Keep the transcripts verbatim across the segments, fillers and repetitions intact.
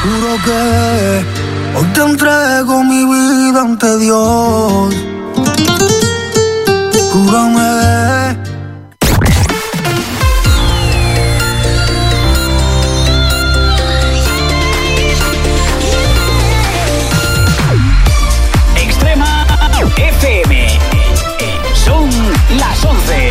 Juro que hoy te entrego mi vida ante Dios. Júrame. Extrema F M. Son las once.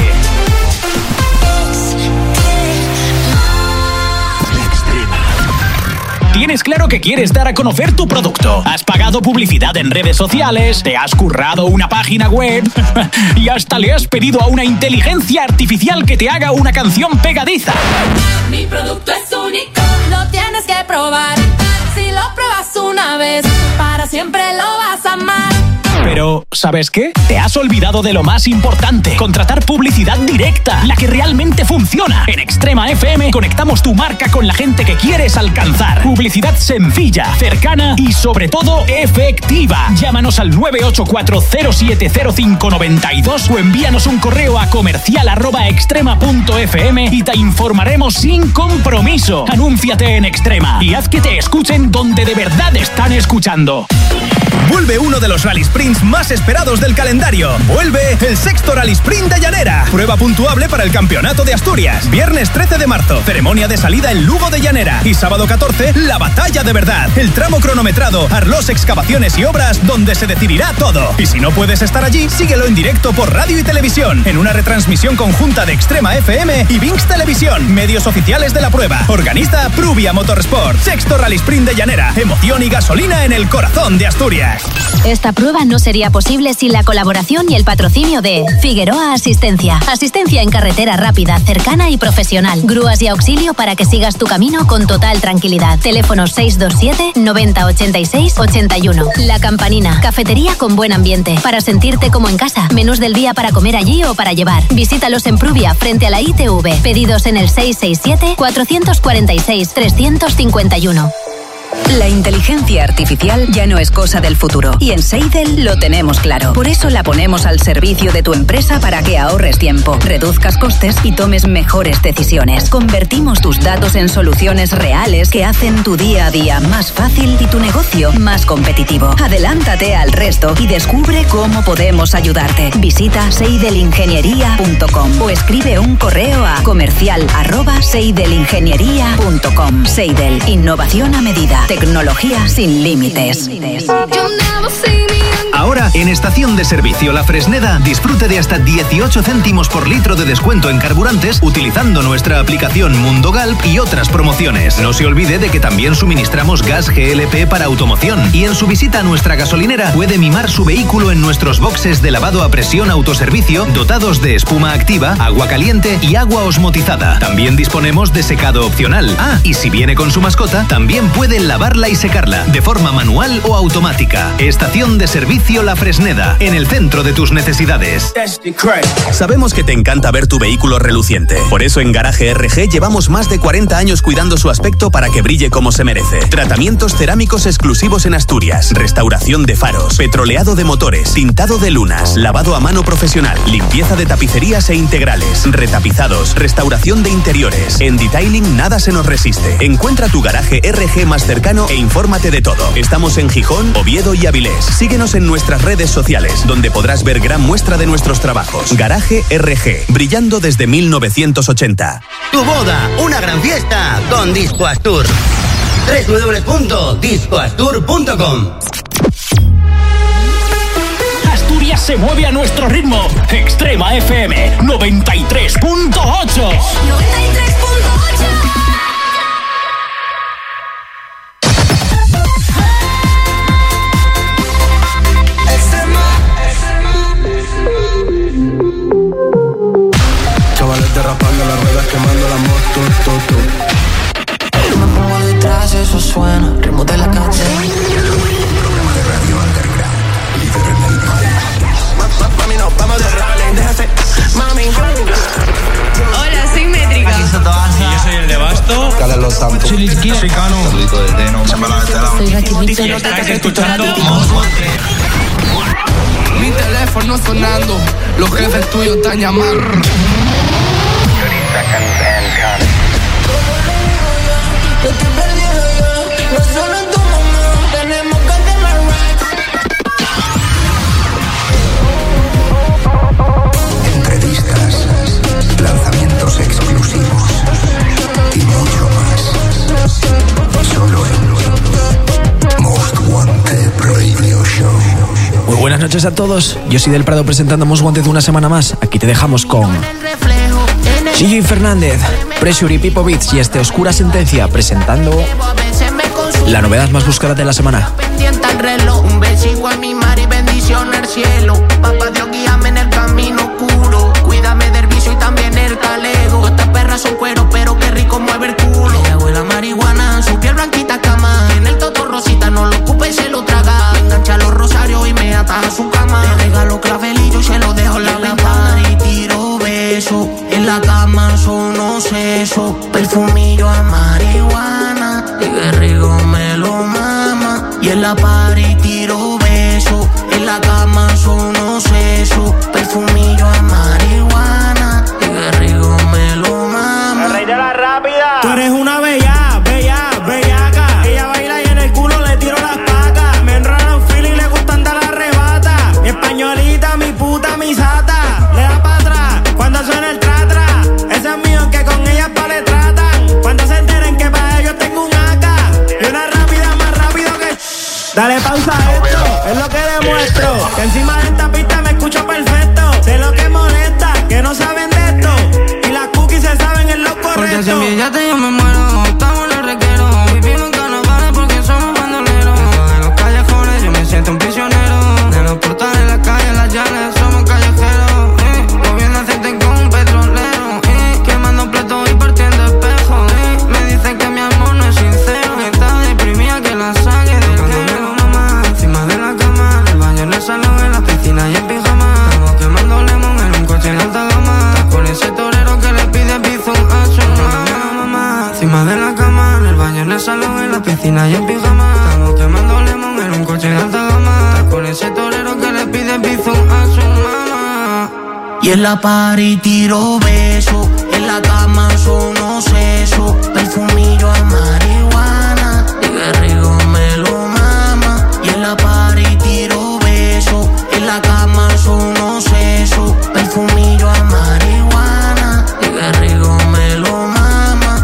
¿Tienes claro que quieres dar a conocer tu producto? ¿Has pagado publicidad en redes sociales? ¿Te has currado una página web? ¿Y hasta le has pedido a una inteligencia artificial que te haga una canción pegadiza? Mi producto es único, lo tienes que probar. Si lo pruebas una vez, para siempre lo vas a amar. Pero, ¿sabes qué? Te has olvidado de lo más importante. Contratar publicidad directa, la que realmente funciona. En Extrema F M conectamos tu marca con la gente que quieres alcanzar. Publicidad sencilla, cercana y sobre todo efectiva. Llámanos al nueve ocho cuatro cero siete cero cinco nueve dos o envíanos un correo a comercial arroba extrema punto f m y te informaremos sin compromiso. Anúnciate en Extrema y haz que te escuchen donde de verdad están escuchando. Vuelve uno de los rally sprints más esperados del calendario. Vuelve el sexto Rally Sprint de Llanera. Prueba puntuable para el Campeonato de Asturias. Viernes trece de marzo, ceremonia de salida en Lugo de Llanera. Y sábado catorce, la batalla de verdad. El tramo cronometrado, Arlós Excavaciones y Obras, donde se decidirá todo. Y si no puedes estar allí, síguelo en directo por radio y televisión, en una retransmisión conjunta de Extrema F M y Vinx Televisión, medios oficiales de la prueba. Organiza Pruvia Motorsport. Sexto Rally Sprint de Llanera. Emoción y gasolina en el corazón de Asturias. Esta prueba no sería posible sin la colaboración y el patrocinio de Figueroa Asistencia. Asistencia en carretera rápida, cercana y profesional. Grúas y auxilio para que sigas tu camino con total tranquilidad. Teléfono seis dos siete, noventa ochenta y seis, ochenta y uno. La Campanina, cafetería con buen ambiente. Para sentirte como en casa. Menús del día para comer allí o para llevar. Visítalos en Pruvia, frente a la I T V. Pedidos en el seis seis siete, cuatro cuatro seis, tres cinco uno. La inteligencia artificial ya no es cosa del futuro y en Seidel lo tenemos claro. Por eso la ponemos al servicio de tu empresa para que ahorres tiempo, reduzcas costes y tomes mejores decisiones. Convertimos tus datos en soluciones reales que hacen tu día a día más fácil y tu negocio más competitivo. Adelántate al resto y descubre cómo podemos ayudarte. Visita seidelingeniería punto com o escribe un correo a comercial arroba seidelingeniería punto com. Seidel, innovación a medida. Tecnología sin límites. Ahora, en Estación de Servicio La Fresneda, disfrute de hasta dieciocho céntimos por litro de descuento en carburantes utilizando nuestra aplicación Mundo Galp y otras promociones. No se olvide de que también suministramos gas G L P para automoción y en su visita a nuestra gasolinera puede mimar su vehículo en nuestros boxes de lavado a presión autoservicio dotados de espuma activa, agua caliente y agua osmotizada. También disponemos de secado opcional. Ah, y si viene con su mascota, también puede lavarla y secarla de forma manual o automática. Estación de Servicio La Fresneda, en el centro de tus necesidades. Sabemos que te encanta ver tu vehículo reluciente. Por eso en Garaje R G llevamos más de cuarenta años cuidando su aspecto para que brille como se merece. Tratamientos cerámicos exclusivos en Asturias, restauración de faros, petroleado de motores, tintado de lunas, lavado a mano profesional, limpieza de tapicerías e integrales, retapizados, restauración de interiores. En Detailing nada se nos resiste. Encuentra tu Garaje R G más cercano e infórmate de todo. Estamos en Gijón, Oviedo y Avilés. Síguenos en nuestras redes sociales, donde podrás ver gran muestra de nuestros trabajos. Garaje R G, brillando desde mil novecientos ochenta. Tu boda, una gran fiesta con Disco Astur. doble u doble u doble u punto disco astur punto com. Asturias se mueve a nuestro ritmo. Extrema F M noventa y tres punto ocho. noventa y tres punto ocho. Derrapando las ruedas, quemando la moto, todo. Me pongo detrás, eso suena, ritmo de la calle. Programa de radio underground, líder en el mundo. Mami, no, vamos de rally, déjate, mami. Hola, soy Métrica. Aquí Sotoasa. Yo soy el de Basto. Carlos Los Santos. Soy Lisquino. Soy Cano. Carlito de Teno. Soy Raquelito. Y estás escuchando Mi teléfono sonando, los jefes tuyos están llamando. Yo te perdí, yo, no solo Buenas noches a todos, yo soy Del Prado presentando Most Wanted una semana más. Aquí te dejamos con Gigi Fernández, Pressure y Pipo Beats y este Oscura Sentencia presentando la novedad más buscada de la semana. Pendiente al reloj, un besico a mi mar y bendición al cielo. Papá Dios, guíame en el camino oscuro. Cuídame del vicio y también el talego. Estas perras son cuero, pero qué rico mueve el culo. Ella huele a marihuana, su piel blanquita cama. En el toto rosita, no lo ocupa y se lo traga. Me engancha los rosarios y me ata a su cama. Le regalo clavelillo y se lo dejo en la ventana. Y tiro beso, en la cama son unos sesos. Perfumillo a marihuana, y qué rico me lo mama. Y en la party tiro beso, en la cama son unos sesos. Perfumillo a marihuana, y qué rico me lo mama. El rey de la rápida. Tú eres una bella, bella, bellaca. Ella baila y en el culo le tiro las pacas. Me enrola un feel y le gusta andar la arrebata. Mi españolita, mi puta, mi sata. Le da para atrás cuando suena el tra-tra. Ese es mío que con ella pa' le tratan. Cuando se enteren que para ellos tengo un A K. Y una rápida más rápido que... Dale pausa a esto, es lo que demuestro. Que encima de esta pista me escucho perfecto. Sé lo que molesta, que no saben de esto. Y las cookies se saben en lo correcto. Porque si envidiaste yo me muero. Estamos en el reguero. Vivimos en carnavales porque somos bandoleros. De los callejones yo me siento un prisionero. De los portales, las calles, las llaves, somos callejeros. Eh, moviendo aceite con un petrolero. Eh, quemando platos y partiendo espejos. Eh, me dicen que mi amor no es sincero. Que está deprimida, que la saque del quero. Mamá, encima de la cama. El baño en el salón, en la piscina y en pijama. Estamos quemando lemon en un coche en alta gama. Con ese torero que le pide bizón a su mamá. Mamá, encima de la cama. En el baño, en el salón, en la piscina y en pijama. Estamos quemando lemon en un coche en alta gama. Con ese torero que le pide bizón a su mamá. Y en la party tiro beso, en la cama son unos sesos. Perfumillo a marihuana, y qué rico me lo mama. Y en la party tiro beso, en la cama son unos sesos. Perfumillo a marihuana, y qué rico me lo mama.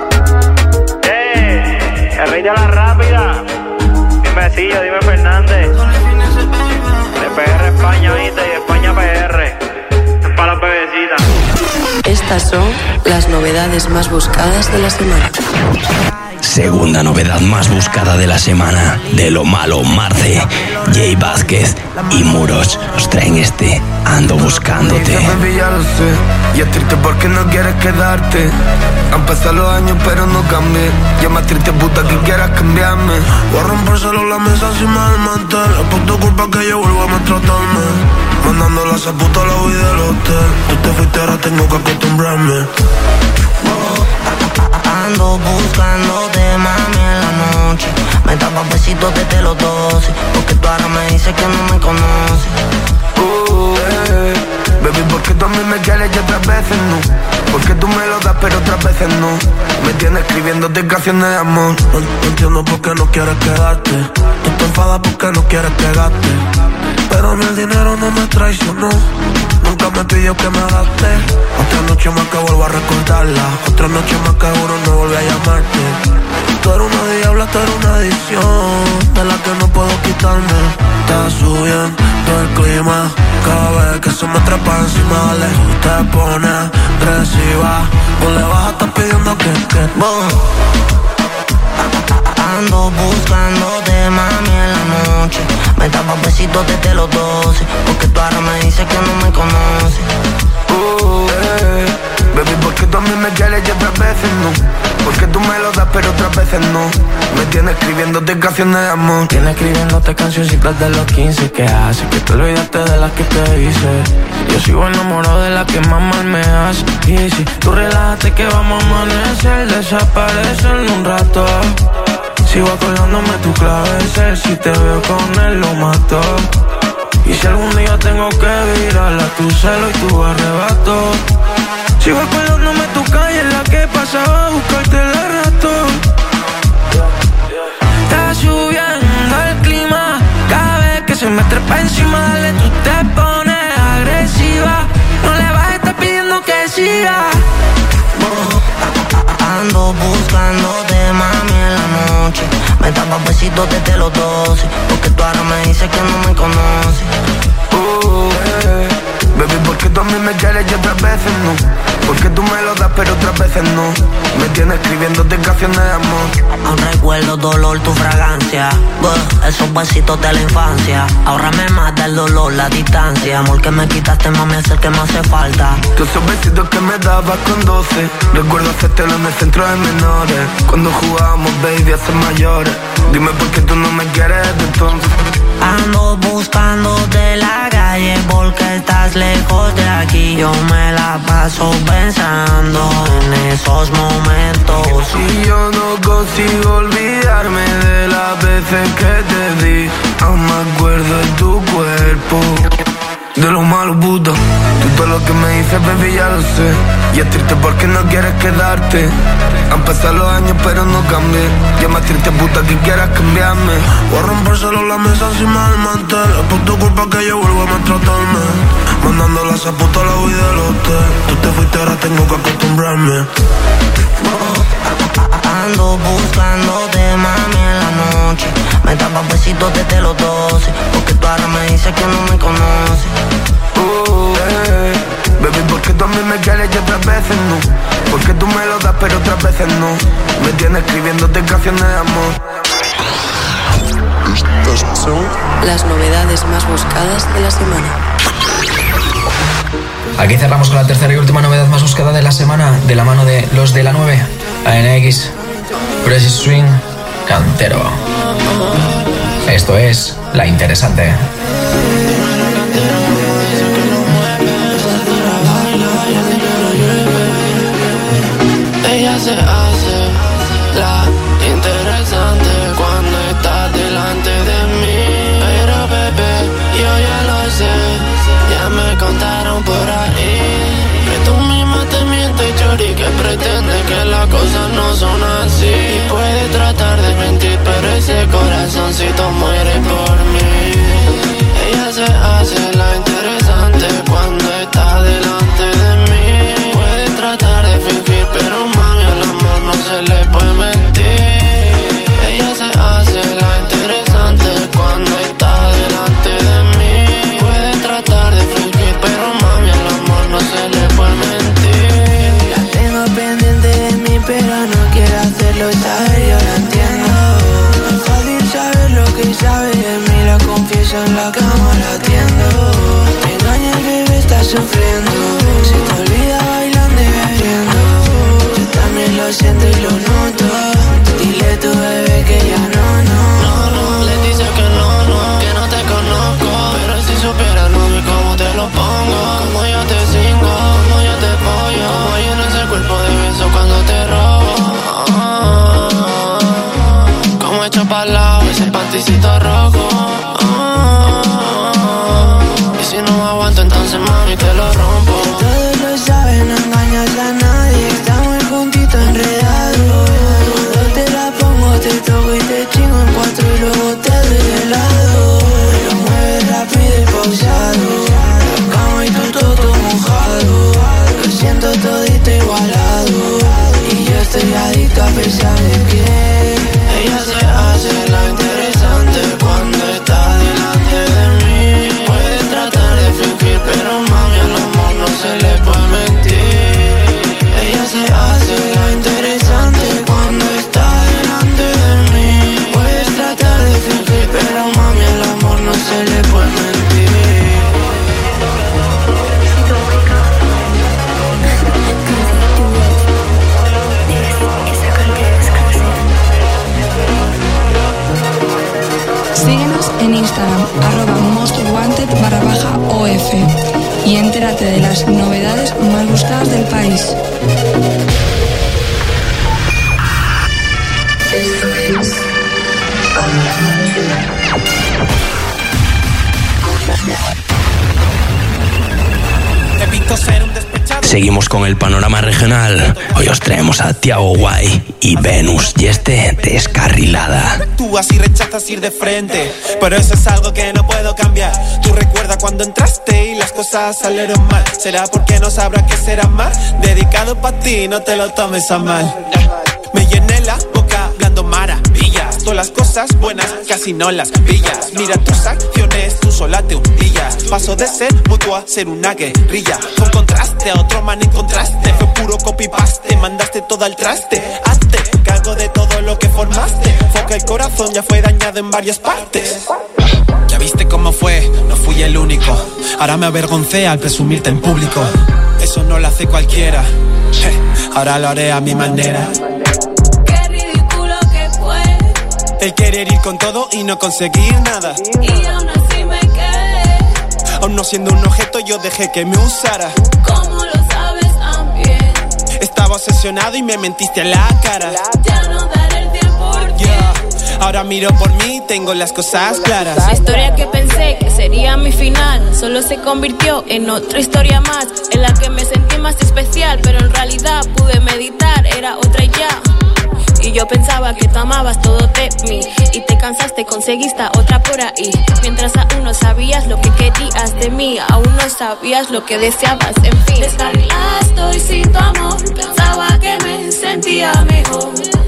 Eh, el rey de la rápida. Dime Sillo, dime Fernández. De P R España, ¿viste? Y España P R. Para las bebecitas. Estas son las novedades más buscadas de la semana. Segunda novedad más buscada de la semana. De lo malo, Marce, Jay Vázquez y Muros os traen este Ando Buscándote. Baby, ya lo sé, y es triste porque no quieres quedarte. Han pasado los años pero no cambié. Y es más triste puta que quieras cambiarme. Voy a romper solo la mesa encima del mantel. Es por tu culpa que yo vuelvo a maltratarme. Mandándole a esa puta a la huida del hotel. Tú te fuiste, ahora tengo que acostumbrarme. Ando buscándote, mami, en la noche. Me tapa besitos desde los doce. Porque tú ahora me dices que no me conoces. Uh, eh, baby, porque tú a mí me quieres y otras veces no. Porque tú me lo das pero otras veces no. Me tienes escribiéndote canciones de amor. No, no entiendo por qué no quieres quedarte. Tú te enfadas porque no quieres pegarte. Pero a mí el dinero no me traicionó. Nunca me pidió que me adapte. Otra noche más que vuelvo a recordarla. Otra noche más que juro no volví a llamarte. Tú eres una diabla, tú eres una adicción de la que no puedo quitarme. Está subiendo el clima. Cada vez que se me trepa encima, dale, tú te pones agresiva. No le vas a estar pidiendo que, que Boom. Ando buscándote, mami, en la noche. Me tapa besitos desde los doce. Porque tú ahora me dices que no me conoces. Uh, eh, baby, porque tú a mí me quieres y otras veces no. Porque tú me lo das pero otras veces no. Me tienes escribiéndote canciones de amor. Tienes escribiéndote cancioncitas de los quince. Que hace que te olvidaste de las que te hice. Yo sigo enamorado de la que más mal me hace. Y si tú relájate que vamos a amanecer. Desaparece en un rato. Sigo acordándome tu clave. Si te veo con él lo mato. Y si algún día tengo que virarla, tu celo y tu arrebato. Sigo acordándome tu calle en la que pasaba a buscarte el rato. Está subiendo el clima. Cada vez que se me trepa encima, dale, tú te pones agresiva. No le vas a estar pidiendo que siga. Ando buscándote, mami, en la noche. Me daba besitos desde los doce, porque tú ahora me dices que no me conoces. Uh, eh. Baby, ¿por qué tú a mí me quieres y otras veces no? Porque tú me lo das pero otras veces no. Me tienes escribiéndote canciones de amor. Aún recuerdo dolor, tu fragancia, uh, esos besitos de la infancia. Ahora me mata el dolor, la distancia. Amor que me quitaste, mami, es el que me hace falta. Todos esos besitos que me dabas con doce. Recuerdo hacértelo en el centro de menores. Cuando jugábamos, baby, a ser mayores. Dime por qué tú no me quieres de entonces. Ando buscando de la calle porque estás lejos de aquí. Yo me la paso pensando en esos momentos. Y yo no consigo olvidarme de las veces que te di. Aún me acuerdo de tu cuerpo, de lo malo, puta. Tú todo lo que me dices, baby, ya lo sé. Y es triste porque no quieres quedarte. Han pasado los años pero no cambié. Y es más triste, puta, que quieras cambiarme. Voy a romper solo la mesa encima del mantel. Es por tu culpa que yo vuelvo a maltratarme. Mandándola a esa puta a la vida del hotel. Tú te fuiste, ahora tengo que acostumbrarme. Ando buscándote, mami, en la noche. Me daba besitos desde los doce, porque tú ahora me dices que no me conoces. Uh, eh. Baby, ¿por qué tú a mí me quieres y otras veces no? Porque tú me lo das pero otras veces no. Me tienes escribiéndote canciones de amor. Estas son las novedades más buscadas de la semana. Aquí cerramos con la tercera y última novedad más buscada de la semana, de la mano de los de la nueve, A N X, Precious Swing, Cantero. Esto es La Interesante. Ella se hace la interesante cuando está delante de mí. Pero bebé, yo ya lo sé, ya me contaron por ahí que tú misma te mientes, chori, que pretende que las cosas no son así. Y puede tratar de mentir, pero ese corazoncito muere por mí. Ella se hace la interesante cuando está delante de mí. Puede tratar de fingir, pero mami, al amor no se le puede mentir. Ella se hace la interesante cuando está delante de mí. Puede tratar de fingir, pero mami, al amor no se le puede mentir. La tengo pendiente de mí, pero no quiero hacerlo saber, yo la entiendo. No es fácil saber lo que sabe de mí, la confieso en la cama, la atiendo. Me engaña, el bebé está sufriendo. Se te olvida bailando y bebiendo. Yo también lo siento y lo noto. Dile a tu bebé que ya no, no. No, no, le dice que no, no, que no te conozco. Pero si supiera, no vi cómo te lo pongo. Como yo te cingo, como yo te pollo. Como lleno ese cuerpo de besos cuando te robo. Como echo pa'l lado ese panticito rojo. Y si no aguanto, entonces mami te lo rompo. Todos lo saben, no engañas a nadie. Estamos juntitos enredados. Cuando te la pongo, te toco y te chingo en cuatro y luego te doy de lado. Me lo mueves rápido y pausado. La cama y tú todo mojado. Lo siento todito igualado. Y yo estoy adicto a pesar de que ella se hace la interesante cuando está delante de mí. Puede tratar de fingir, pero mami, al amor no se le puede mentir. Ella se hace la interesante cuando está delante de mí. Puedes tratar de fingir, pero mami, al amor no se le puede mentir. Síguenos en Instagram, arroba mostwanted barra baja O F, y entérate de las novedades más buscadas del país. Esto es Seguimos con el panorama regional. Hoy os traemos a Tiago Guay y Venus y este Descarrilada. Tú así rechazas ir de frente, pero eso es algo que no puedo cambiar. Tú recuerda cuando entraste y las cosas salieron mal. ¿Será porque no sabrá qué será más? Dedicado pa' ti, no te lo tomes a mal. Me llené la boca hablando maravillas, todas las cosas cosas buenas casi no las pillas. Mira tus acciones, tú sola te humillas. Paso de ser mutuo a ser una guerrilla. Con contraste a otro man encontraste. Fue puro copy-paste, mandaste todo al traste. Hazte cargo de todo lo que formaste. Foca el corazón ya fue dañado en varias partes. Ya viste cómo fue, no fui el único. Ahora me avergoncé al presumirte en público. Eso no lo hace cualquiera. Hey, ahora lo haré a mi manera. Qué ridículo que fue el querer ir con todo y no conseguir nada. Y aún así me quedé. Aún no siendo un objeto yo dejé que me usara. ¿Cómo lo sabes también? Estaba obsesionado y me mentiste en la cara. Ya no daré el tiempo por ti. Yeah. Ahora miro por mí, tengo las cosas claras. La historia que pensé que sería mi final solo se convirtió en otra historia más, en la que me sentí más especial, pero en realidad pude meditar, era otra y ya. Y yo pensaba que tú amabas todo de mí y te cansaste, conseguiste otra por ahí. Mientras aún no sabías lo que querías de mí, aún no sabías lo que deseabas, en fin. Descarriado y sin tu amor, pensaba que me sentía mejor.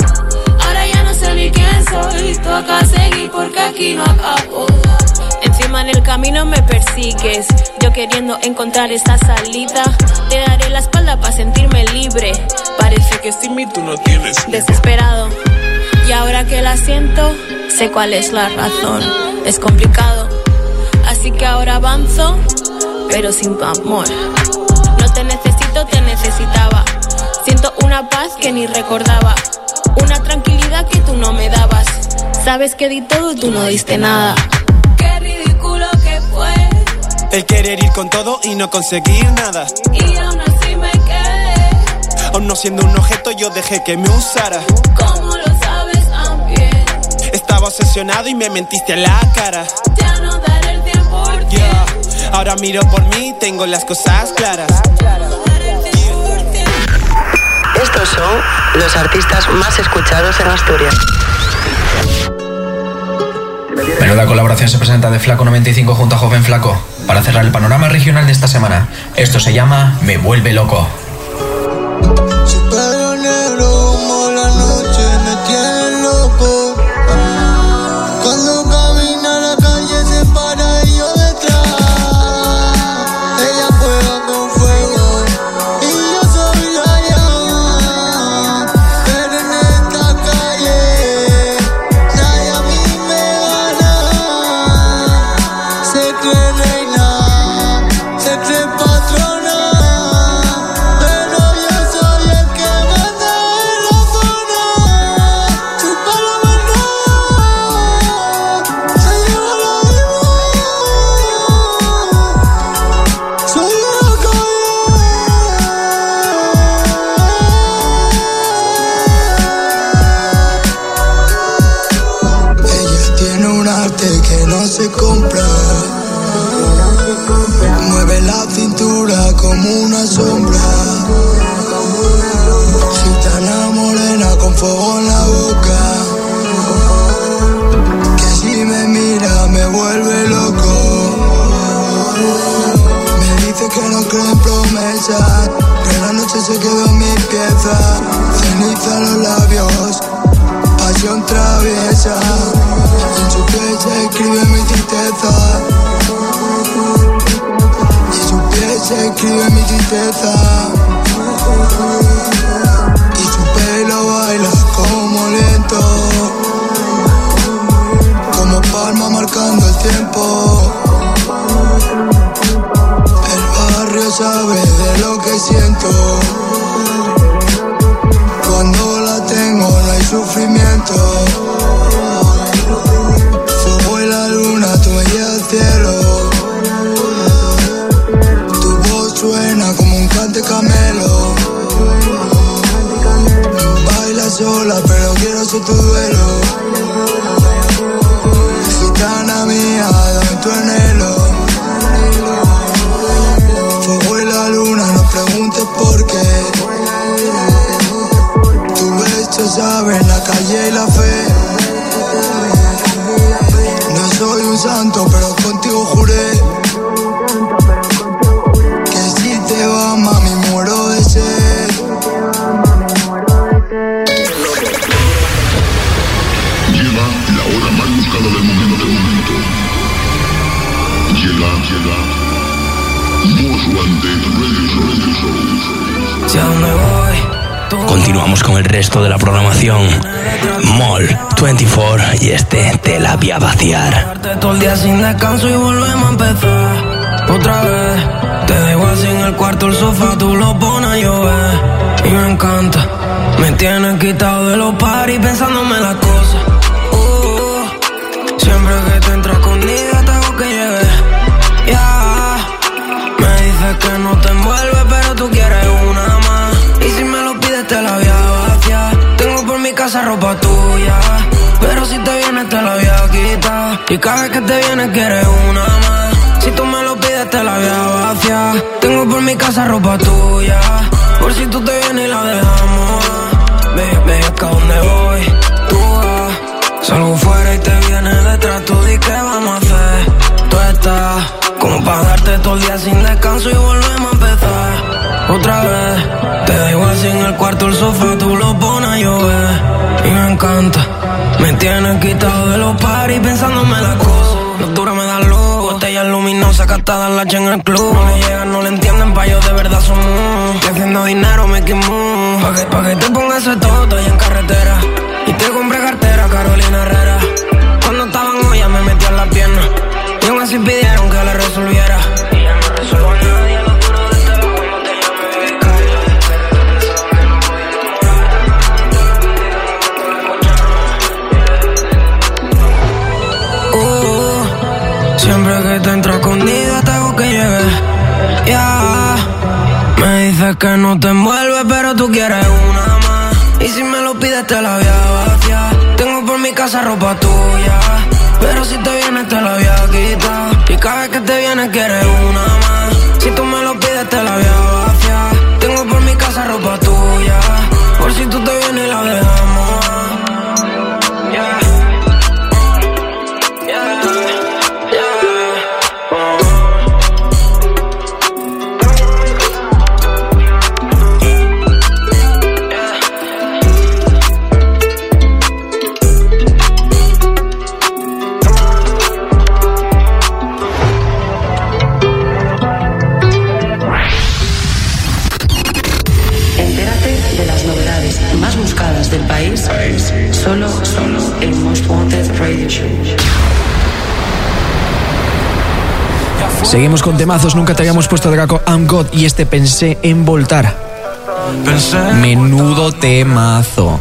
Ahora ya no sé ni quién soy, toca seguir porque aquí no acabo. Encima en el camino me persigues, yo queriendo encontrar esta salida. Te daré la espalda para sentirme libre. Parece que sin mí tú no tienes. Desesperado, y ahora que la siento, sé cuál es la razón. Es complicado, así que ahora avanzo, pero sin tu amor. No te necesito, te necesitaba. Siento una paz que ni recordaba, una tranquilidad que tú no me dabas. Sabes que di todo y tú no diste nada. Qué ridículo que fue el querer ir con todo y no conseguir nada. Y aún así me quedé. Aún no siendo un objeto yo dejé que me usara. ¿Cómo lo sabes también? Estaba obsesionado y me mentiste en la cara. Ya no daré el tiempo por ti. Yeah. Ahora miro por mí, tengo las cosas claras. Estos son los artistas más escuchados en Asturias. Menuda colaboración se presenta de Flaco noventa y cinco junto a Joven Flaco para cerrar el panorama regional de esta semana. Esto se llama Me Vuelve Loco. Su pelo negro como la noche me tiene loco. Cuando camina la calle se para y yo detrás. Ella juega con fuego y yo soy la llama. Pero en esta calle nadie a mí me gana. Se cree reina, se cree patrona. Que no se compra. Mueve la cintura como una sombra. Gitana morena con fuego en la boca. Que si me mira me vuelve loco. Me dice que no cree en promesas, que la noche se quedó en mi pieza. Ceniza en los labios, pasión traviesa. En su piel se escribe mi tristeza. En su piel se escribe mi tristeza. Y su pelo baila como lento, como palma marcando el tiempo. El barrio sabe de lo que siento. Cuando la tengo no hay sufrimiento. Fuego y la luna, tú me llevas al cielo. Tu voz suena como un cante camelo. Baila sola pero quiero ser tu duelo. Gitana mía, dame tu anhelo. Fuego y la luna, no preguntes por qué. Tu beso sabe en la calle y la fe. No soy un santo, pero contigo juré que si te va, mami, muero de sed. Llega la hora Si a dónde voy. Continuamos con el resto de la programación. Mall veinticuatro y este te la voy a vaciar. Todo el día sin descanso y volvemos a empezar otra vez. Te dejo así en el cuarto, el sofá, tú lo pones a llover. Y me encanta, me tienes quitado de los paris pensándome las cosas. uh, Siempre que te entras conmigo te hago que llegue. Ya, yeah. Me dices que no te envuelve pero tú quieres una más. Y si me lo pides te la voy a vaciar. Tengo por mi casa ropa tuya, pero si te vienes te la voy a quitar. Y cada vez que te vienes quieres una más. Si tú me lo pides te la voy a vaciar. Tengo por mi casa ropa tuya, por si tú te vienes y la dejamos. Ve, ve acá donde voy, tú vas. Salgo fuera y te vienes detrás. Tú di que vamos a hacer. Tú estás como para darte todo el día sin descanso y volvemos a empezar otra vez. Te dejo así en el cuarto, el sofá, tú lo pones a llover. Y me encanta, me tienes quitado de los paris pensándome las cosas. Noctura me da luz, botellas luminosas gastadas la en el club. No le llegan, no le entienden, pa' ellos de verdad somos. Que haciendo dinero me quemo. Pa' que, pa' que te pongas ese toto y en carretera. Y te compré cartera, Carolina Herrera. Cuando estaban ollas me metí en la pierna. Y aún así pidieron que le resolviera. Y ya no resuelvo a nadie, lo duro de este bajo y no te llames becario. Uh, siempre que te entras conmigo te hago que llegue. Ya, yeah. Me dices que no te envuelve pero tú quieres una más. Y si me lo pides te la voy a vaciar. Tengo por mi casa ropa tuya, pero si te vienes te la voy a quitar. Y cada vez que te vienes quieres una más. Si tú me lo pides te la voy a vaciar. Tengo por mi casa ropa tuya, por si tú te vienes y la dejamos. Yeah. Yeah. Más buscadas del país, solo, solo en Most Wanted Radio Show. Seguimos con temazos, nunca te habíamos puesto de Gaco I'm God y este Pensé en Voltar. Menudo temazo.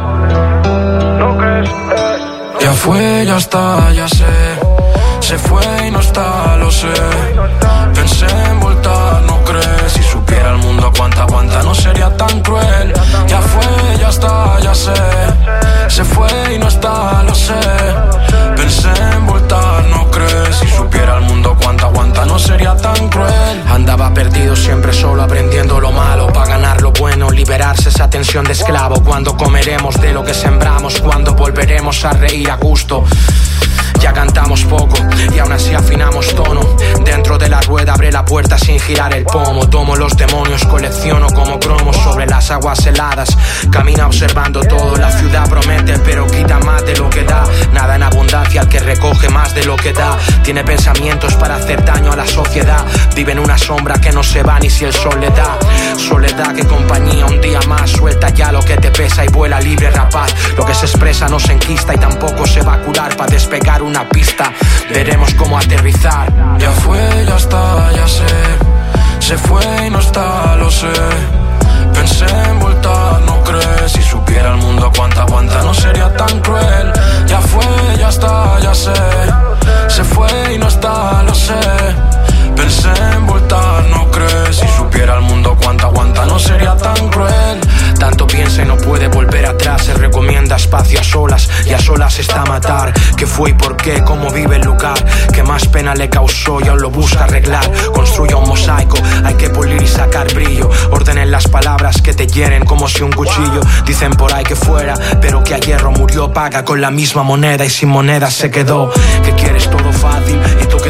Ya fue, ya está, ya sé. Se fue y no está, lo sé. Pensé en voltar, no crees. Si supiera el mundo cuánta aguanta, no sería tan cruel. Ya fue, ya está, ya sé. Se fue y no está, lo sé. Pensé en voltar, no crees. Si supiera el mundo cuánta aguanta, no sería tan cruel. Andaba perdido, siempre solo, aprendiendo lo malo. Pa' ganar lo bueno, liberarse esa tensión de esclavo. Cuando comeremos de lo que sembramos, cuando volveremos a reír a gusto. Ya cantamos poco y aún así afinamos tono. Dentro de la rueda abre la puerta sin girar el pomo. Tomo los demonios, colecciono como cromos sobre las aguas heladas. Camina observando todo, la ciudad promete pero quita más de lo que da. Nada en abundancia al que recoge más de lo que da. Tiene pensamientos para hacer daño a la sociedad. Vive en una sombra que no se va ni si el sol le da. Soledad que compañía un día más. Suelta ya lo que te pesa y vuela libre rapaz. Lo que se expresa no se enquista y tampoco se va a curar. Pa' despegar una pista, veremos cómo aterrizar. Ya fue, ya está, ya sé. Se fue y no está, lo sé. Pensé en voltar, no crees. Si supiera el mundo cuánta aguanta, no sería tan cruel. Ya fue, ya está, ya sé. Se fue y no está, lo sé. Pensé en voltar, no crees. Si supiera el mundo cuánta aguanta, no sería tan cruel. Tanto piensa y no puede volver atrás. Se recomienda espacio a solas y a solas está matar. ¿Qué fue y por qué? ¿Cómo vive el lugar? ¿Qué más pena le causó y aún lo busca arreglar? Construye un mosaico, hay que pulir y sacar brillo. Ordenen las palabras que te hieren como si un cuchillo. Dicen por ahí que fuera, pero que a hierro murió. Paga con la misma moneda y sin moneda se quedó. Que quieres todo fácil y tú que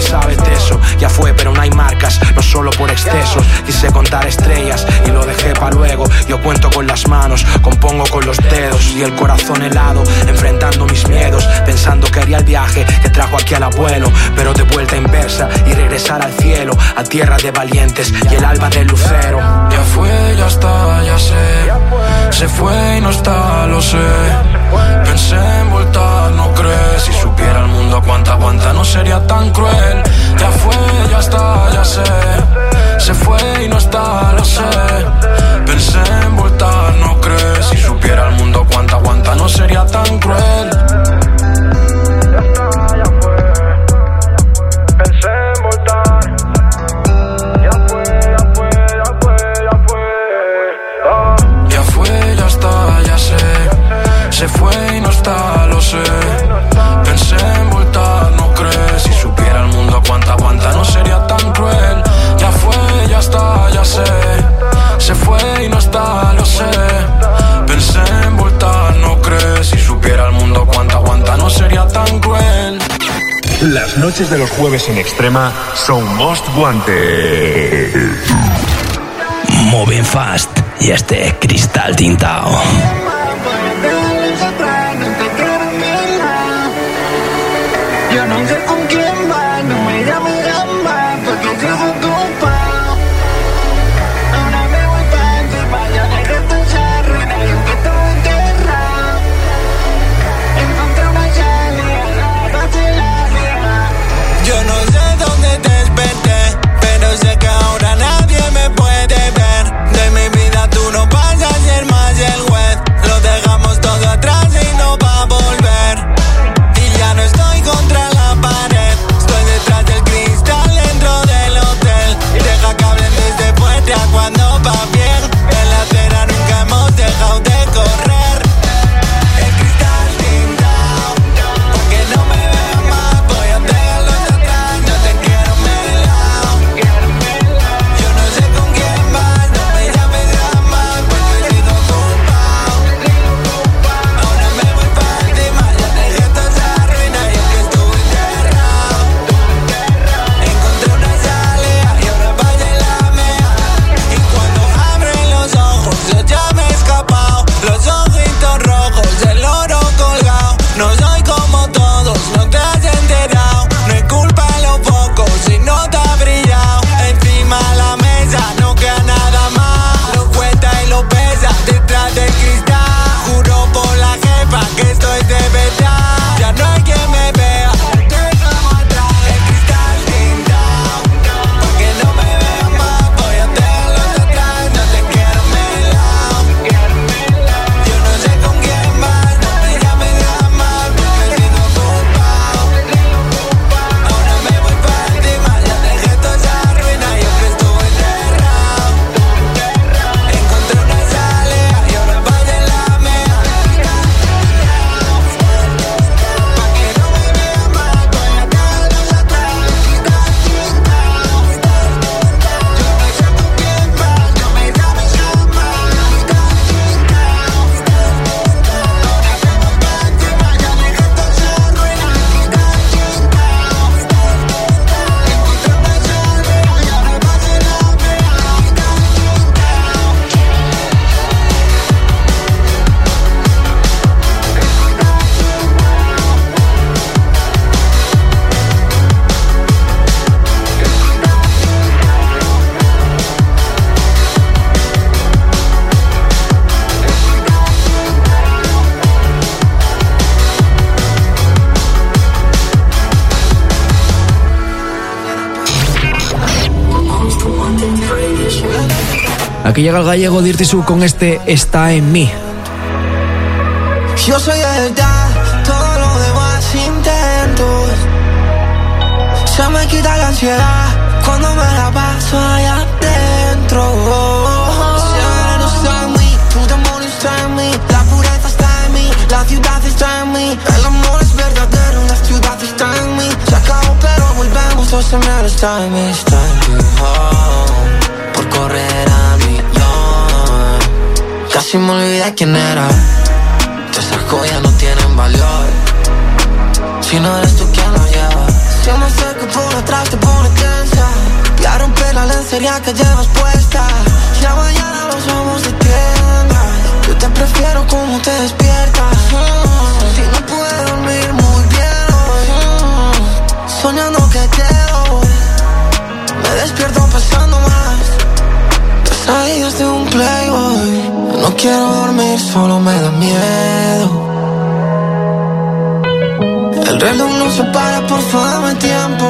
sabes de eso. Ya fue, pero no hay marcas, no solo por excesos. Quise contar estrellas y lo dejé pa' luego. Yo cuento con las manos, compongo con los dedos y el corazón helado, enfrentando mis miedos, pensando que haría el viaje que trajo aquí al abuelo, pero de vuelta inversa y regresar al cielo, a tierra de valientes y el alba del lucero. Ya fue, ya está, ya sé. Se fue y no está, lo sé. Pensé en voltar, no crees. Si supiera el mundo cuánta aguanta, no sería tan cruel. Ya fue, ya está, ya sé. Se fue y no está, lo sé. Pensé en voltar, no crees. Si supiera el mundo cuánta aguanta, no sería tan cruel. Ya está, ya fue. Pensé en voltar. Ya fue, ya fue, ya fue, ya fue. Oh. Ya fue, ya está, ya sé. Se fue y no está, lo sé. Pensé en voltar, no crees. Si supiera el mundo cuánta aguanta, no sería tan cruel. Ya fue, ya está, ya sé. Se fue y no está, lo sé. Pensé en voltar, no crees. Si supiera el mundo cuánta aguanta, no sería tan cruel. Las noches de los jueves en Extrema son Most Wanted. Moving Fast y este Cristal Tintao. Yo no sé con quién va, no me llames jamás, porque yo soy culpado. Ahora me voy pa' encima, ya dejé tu charrera, yo que estoy enterrado. Encontré una salida, la vacilaria. Yo no sé dónde te desperté, pero sé que ahora nadie me puede ver. De mi vida tú no vas a ser más el juez. Lo dejamos todo atrás y no va a volver. Y ya no estoy contra la pared, estoy detrás del cristal dentro del hotel. Deja que hablen desde fuera cuando va bien. En la acera nunca hemos dejado de correr. El cristal tintado, porque no me veo más, voy a dejarlos atrás. No te quiero a mi lado. Yo no sé con quién vas, no me llames jamás, porque sigo ocupado. Ahora me voy pa' encima, ya dejé toda esa ruina y es que estuve enterrado. Encontré una salida y ahora vaya la mía. Y cuando abren los ojos yo ya me he escapado. Los ojitos rojos, el oro colgado. No soy como todos, no te has enterado. No es culpa de los focos si no te ha brillado. Encima la mesa no queda nada más. Lo cuenta y lo pesa detrás del cristal. Juro por la jefa que esto es de verdad. Ya no hay quien me vea, dejamos atrás. El cristal tintado, porque no me veo más, voy a dejarlos atrás. No te quiero a mi lado. Yo no sé con quién más, no me llames jamás, porque sigo ocupado. Ahora me voy pa' encima, ya dejé toda esa ruina y es que estuve enterrado. Encontré una salida y ahora vaya la mía. Pa' que no me vea más, voy a dejarlos atrás. Yo no sé con quién vas, no me llames jamás. Aquí llega el gallego Dirty Sue con este Está en mí. Yo soy el ya, todo lo demás intentos. Se me quita la ansiedad cuando me la paso allá adentro. Si no está en mí, tu temor está en mí, la pureza está en mí, la ciudad está en mí. El amor es verdadero, la ciudad está en mí. Se acabó pero volvemos, dos semanas está en mí, está en mí. Oh, por correr a millón, casi me olvidé quién era. Todas esas joyas no tienen valor si no eres tú quien lo lleva. Si me acerco por atrás historia que llevas puesta. Ya mañana nos vamos de tienda. Yo te prefiero como te despiertas. Si no puedo dormir muy bien hoy, soñando que quiero, me despierto pensando más. Pesadillas de un playboy. No quiero dormir, solo me da miedo. El reloj no se para por fama y tiempo.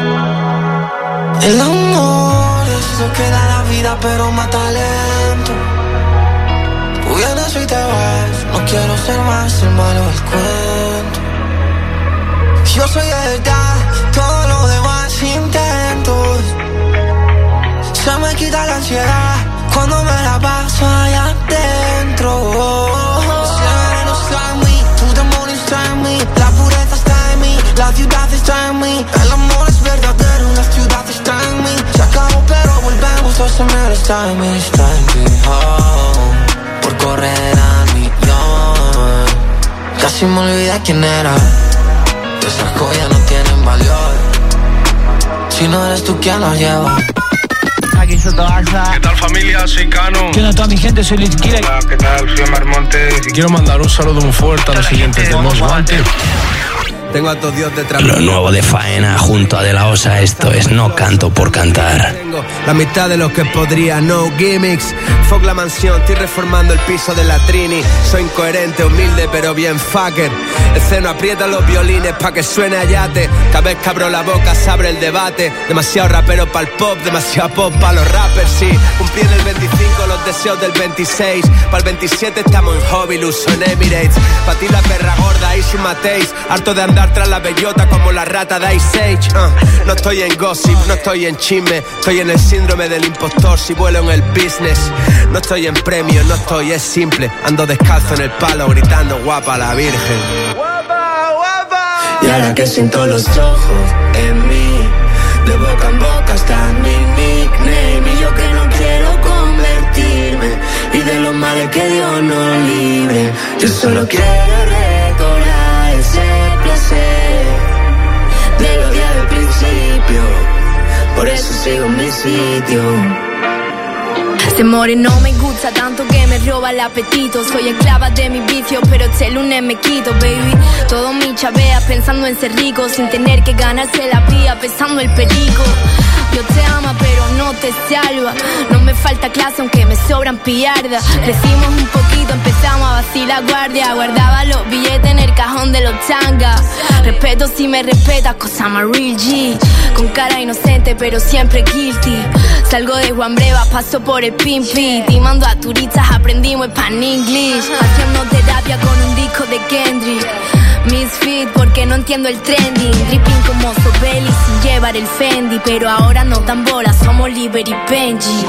El amor es lo que da la vida, pero mata lento. Tú vienes y te vas, no quiero ser más el malo del cuento. Yo soy de verdad, todo lo demás intentos. Se me quita la ansiedad cuando me la paso allá adentro. El está en mí, tu demonio está en mí, la pureza está en mí, la ciudad está en mí. El amor es verdadero, la ciudad está en mí. Se acabó pero volvemos, dos semeros está en mí, está en mí. Oh, por correr al millón, casi me olvidé quién era. Esas joyas no tienen valor si no eres tú quien las lleva. ¿Qué tal, familia? Soy Cano. ¿Qué onda toda mi gente? Soy Liz Killer. Hola, ¿qué tal? Soy Omar Montes. Y quiero mandar un saludo muy fuerte a los siguientes de Most Wanted. Tengo a tu Dios detrás. Lo nuevo de Faena junto a De La Osa, esto es No Canto por Cantar. Tengo la mitad de lo que podría, no gimmicks. Fuck la mansión, estoy reformando el piso de la Trini. Soy incoherente, humilde, pero bien fucker. El seno aprieta los violines pa' que suene a yate. Cada vez que abro la boca se abre el debate. Demasiado rapero pa'l pop, demasiado pop pa' los rappers, sí. Cumplí en el veinticinco los deseos del veintiséis. Pa'l veintisiete estamos en Hobilus o en Emirates. Pa' ti la perra gorda, Easy Mateis. Harto de andar tras la bellota como la rata de Ice Age. uh, No estoy en gossip, no estoy en chisme. Estoy en el síndrome del impostor si vuelo en el business. No estoy en premio, no estoy, es simple. Ando descalzo en el palo gritando guapa la virgen. Y ahora que siento los ojos en mí, de boca en boca está mi nickname. Y yo que no quiero convertirme, y de los males que Dios nos libre. Yo solo quiero recordar ese placer de los días del principio. Por eso sigo en mi sitio. Este moreno me gusta tanto que me roba el apetito. Soy esclava de mis vicios, pero este lunes me quito, baby. Todo mi chavea pensando en ser rico, sin tener que ganarse la vida, pesando el perico. Yo te amo pero no te salva. No me falta clase aunque me sobran pillardas. Crecimos un poquito, empezamos a vacilar guardia. Guardaba los billetes en el cajón de los tangas. Respeto si me respetas, cosa más real G. Con cara inocente pero siempre guilty. Salgo de Juan Breva, paso por el Pimpi. Timando a turistas, aprendimos pan English. Haciendo terapia con un disco de Kendrick. Misfit porque no entiendo el trending. Dripping como Sobelli sin llevar el Fendi. Pero ahora no dan bola, somos Liber y Benji.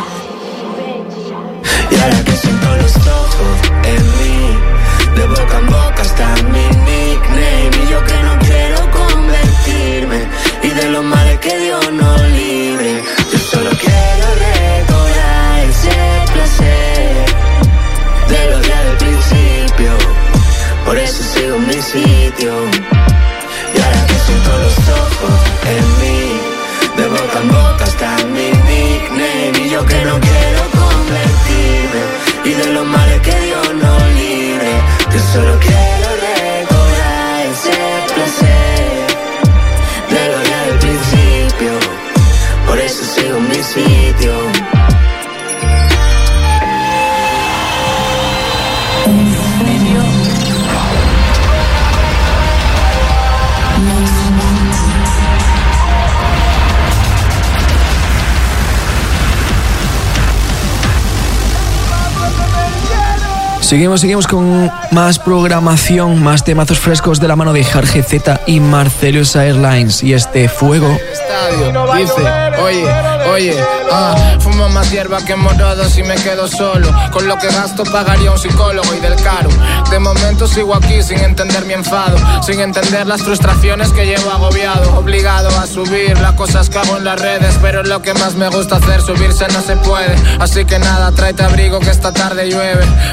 Y ahora que siento los ojos en mí, de boca en boca está mi nickname. Y yo que no quiero convertirme, y de los males que Dios nos libre. Yo solo quiero recordar ese placer de los días del principio. Por eso sigo en mi sitio. Y ahora que siento los ojos en mí, de boca en boca está mi nickname. Y yo que no quiero convertirme, y de los males que Dios nos libre. Yo solo quiero recordar ese placer de los días del principio. Por eso sigo en mi sitio. Seguimos, seguimos con más programación, más temazos frescos de la mano de Jorge Z y Marcellus Airlines. Y este Fuego. Dice, oye, oye, ah, fumo más hierba que morado si me quedo solo. Con lo que gasto pagaría un psicólogo y del caro. De momento sigo aquí sin entender mi enfado, sin entender las frustraciones que llevo agobiado. Obligado a subir las cosas que hago en las redes, pero es lo que más me gusta hacer, subirse no se puede. Así que nada, tráete abrigo que esta tarde llueve. Me engañé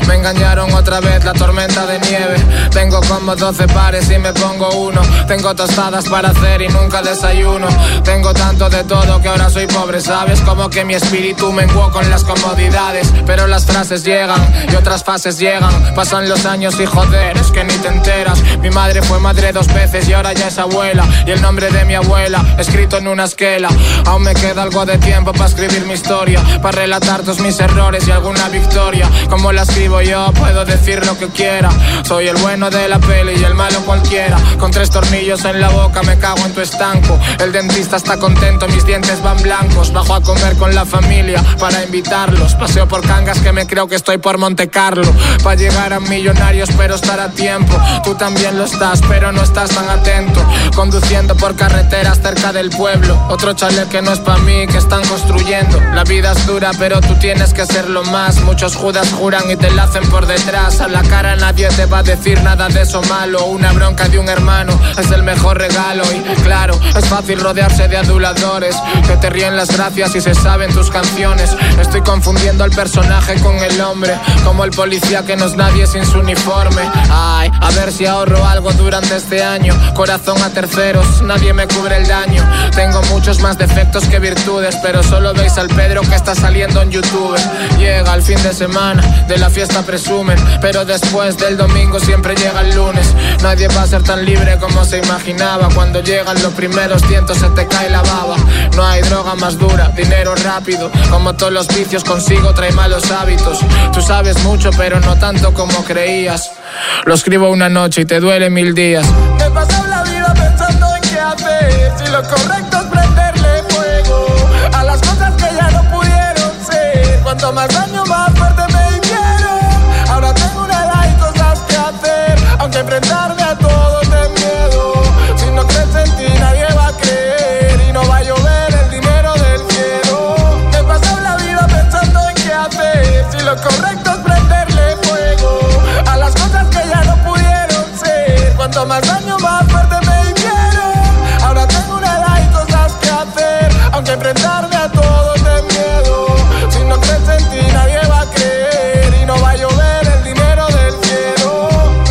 enviaron otra vez la tormenta de nieve. Tengo como doce pares y me pongo uno. Tengo tostadas para hacer y nunca desayuno. Tengo tanto de todo que ahora soy pobre, ¿sabes? Como que mi espíritu menguó con las comodidades. Pero las frases llegan y otras fases llegan. Pasan los años y joder, es que ni te enteras. Mi madre fue madre dos veces y ahora ya es abuela. Y el nombre de mi abuela escrito en una esquela. Aún me queda algo de tiempo para escribir mi historia, para relatar todos mis errores y alguna victoria. Como la escribo yo, puedo decir lo que quiera. Soy el bueno de la peli y el malo cualquiera. Con tres tornillos en la boca me cago en tu estanco. El dentista está contento, mis dientes van blancos. Bajo a comer con la familia para invitarlos. Paseo por Cangas que me creo que estoy por Monte Carlo. Pa' llegar a millonarios pero estar a tiempo. Tú también lo estás pero no estás tan atento. Conduciendo por carreteras cerca del pueblo. Otro chalet que no es pa' mí, que están construyendo. La vida es dura pero tú tienes que serlo más. Muchos judas juran y te la hacen por detrás. A la cara nadie te va a decir nada de eso malo. Una bronca de un hermano es el mejor regalo. Y claro, es fácil rodearse de aduladores que te ríen las gracias y se saben tus canciones. Estoy confundiendo al personaje con el hombre, como el policía que no es nadie sin su uniforme. Ay, a ver si ahorro algo durante este año. Corazón a terceros, nadie me cubre el daño. Tengo muchos más defectos que virtudes, pero solo veis al Pedro que está saliendo en YouTube. Llega el fin de semana, de la fiesta presumen, pero después del domingo siempre llega el lunes. Nadie va a ser tan libre como se imaginaba. Cuando llegan los primeros cientos se te cae la baba. No hay droga más dura, dinero rápido. Como todos los vicios consigo trae malos hábitos. Tú sabes mucho pero no tanto como creías. Lo escribo una noche y te duele mil días. Me paso la vida pensando en qué hacer. Si lo correcto es prenderle fuego a las cosas que ya no pudieron ser. Cuanto más daño más fuerte me hicieron. Ahora tengo una edad y cosas que hacer. Aunque enfrentarme a todo de miedo. Si no crees en ti nadie va a creer. Y no va a llover el dinero del cielo. Me paso la vida pensando en qué hacer. Si lo correcto es prenderle fuego a las cosas que ya no pudieron ser. Cuanto más daño más fuerte me hicieron. Ahora tengo una edad y cosas que hacer. Aunque enfrentarme a todo de miedo. Si no crees en ti nadie va a creer. Y no va a llover el dinero del cielo.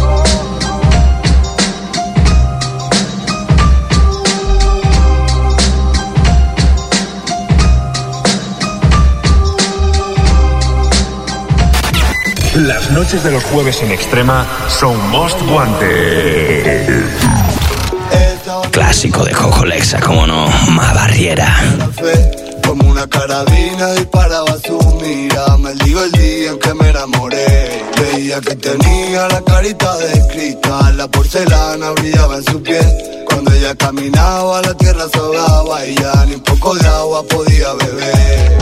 Las noches de los jueves en Extrema son Most Wanted. Clásico de Jojo Lexa, como no, Ma Barriera. Como una carabina disparaba su mira. Maldigo el día en que me enamoré. Veía que tenía la carita de cristal. La porcelana brillaba en su piel. Cuando ella caminaba la tierra se ahogaba. Y ya ni un poco de agua podía beber.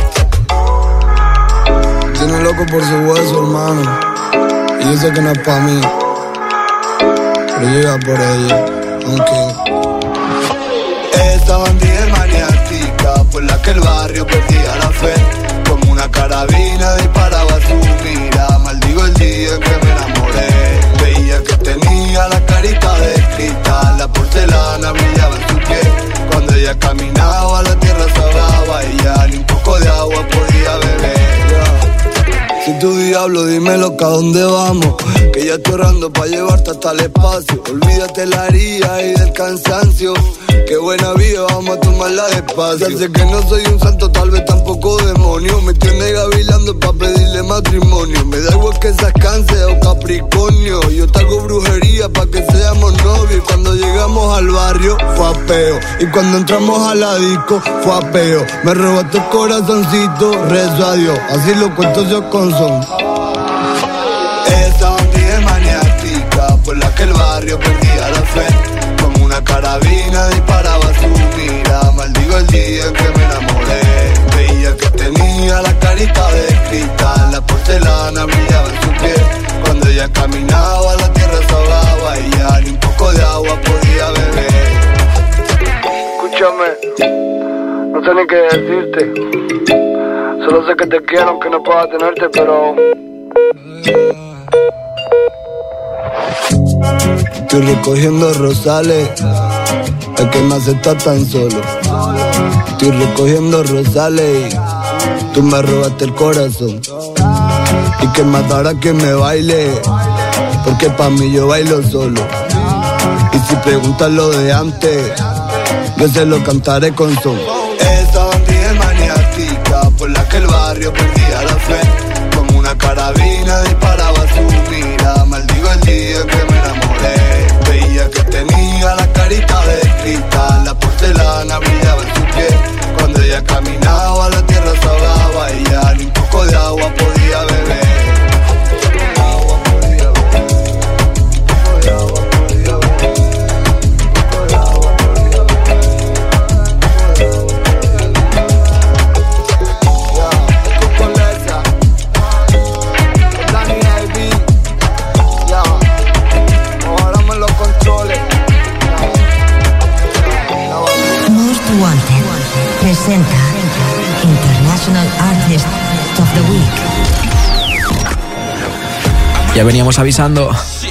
Tiene loco por su hueso, hermano. Y yo sé que no es pa' mí, pero llega por ella, aunque esta bandida es maniática, por la que el barrio perdía la fe. Como una carabina disparaba su mira. Maldigo el día en que me enamoré. Veía que tenía la carita de cristal. La porcelana brillaba en su piel. Cuando ella caminaba la tierra se ahogaba. Y ya ni un poco de agua podía beber. Si tu diablo, dímelo que a dónde vamos. Que ya estoy errando pa' llevarte hasta el espacio. Olvídate la herida y del cansancio. Qué buena vida, vamos a tomarla despacio. Ya sé que no soy un santo, tal vez tampoco demonio. Me tiene gavilando pa' pedirle matrimonio. Me da igual que seas Cáncer o Capricornio. Yo te hago brujería pa' que seamos novios. Y cuando llegamos al barrio, fue apeo. Y cuando entramos a la disco, fue apeo. Me robaste el corazoncito, rezo a Dios. Así lo cuento yo con son. Esta bandida es maniática, por la que el barrio perdía la fe. Como una carabina disparaba su mira. Maldigo el día en que me enamoré. Veía que tenía la carita de cristal. La porcelana brillaba en su piel. Cuando ella caminaba la tierra se ahogaba. Y ya ni un poco de agua podía beber. escúchame, no sé ni qué decirte. Solo sé que te quiero aunque no pueda tenerte, pero estoy recogiendo rosales, el que me acepta tan solo. Estoy recogiendo rosales y tú me robaste el corazón. y que matara a quien me baile, porque pa' mí yo bailo solo. Y si preguntan lo de antes, yo se lo cantaré con son. Esa bandida es maniática, por la que el barrio perdía la fe. Como una carabina disparaba su mira, maldigo el día que me enamoré. Veía que tenía la carita de cristal, la porcelana brillaba en su piel. Cuando ella caminaba la tierra se ahogaba y ya ni un poco de agua podía beber. Presenta International Artist of the Week. Ya veníamos avisando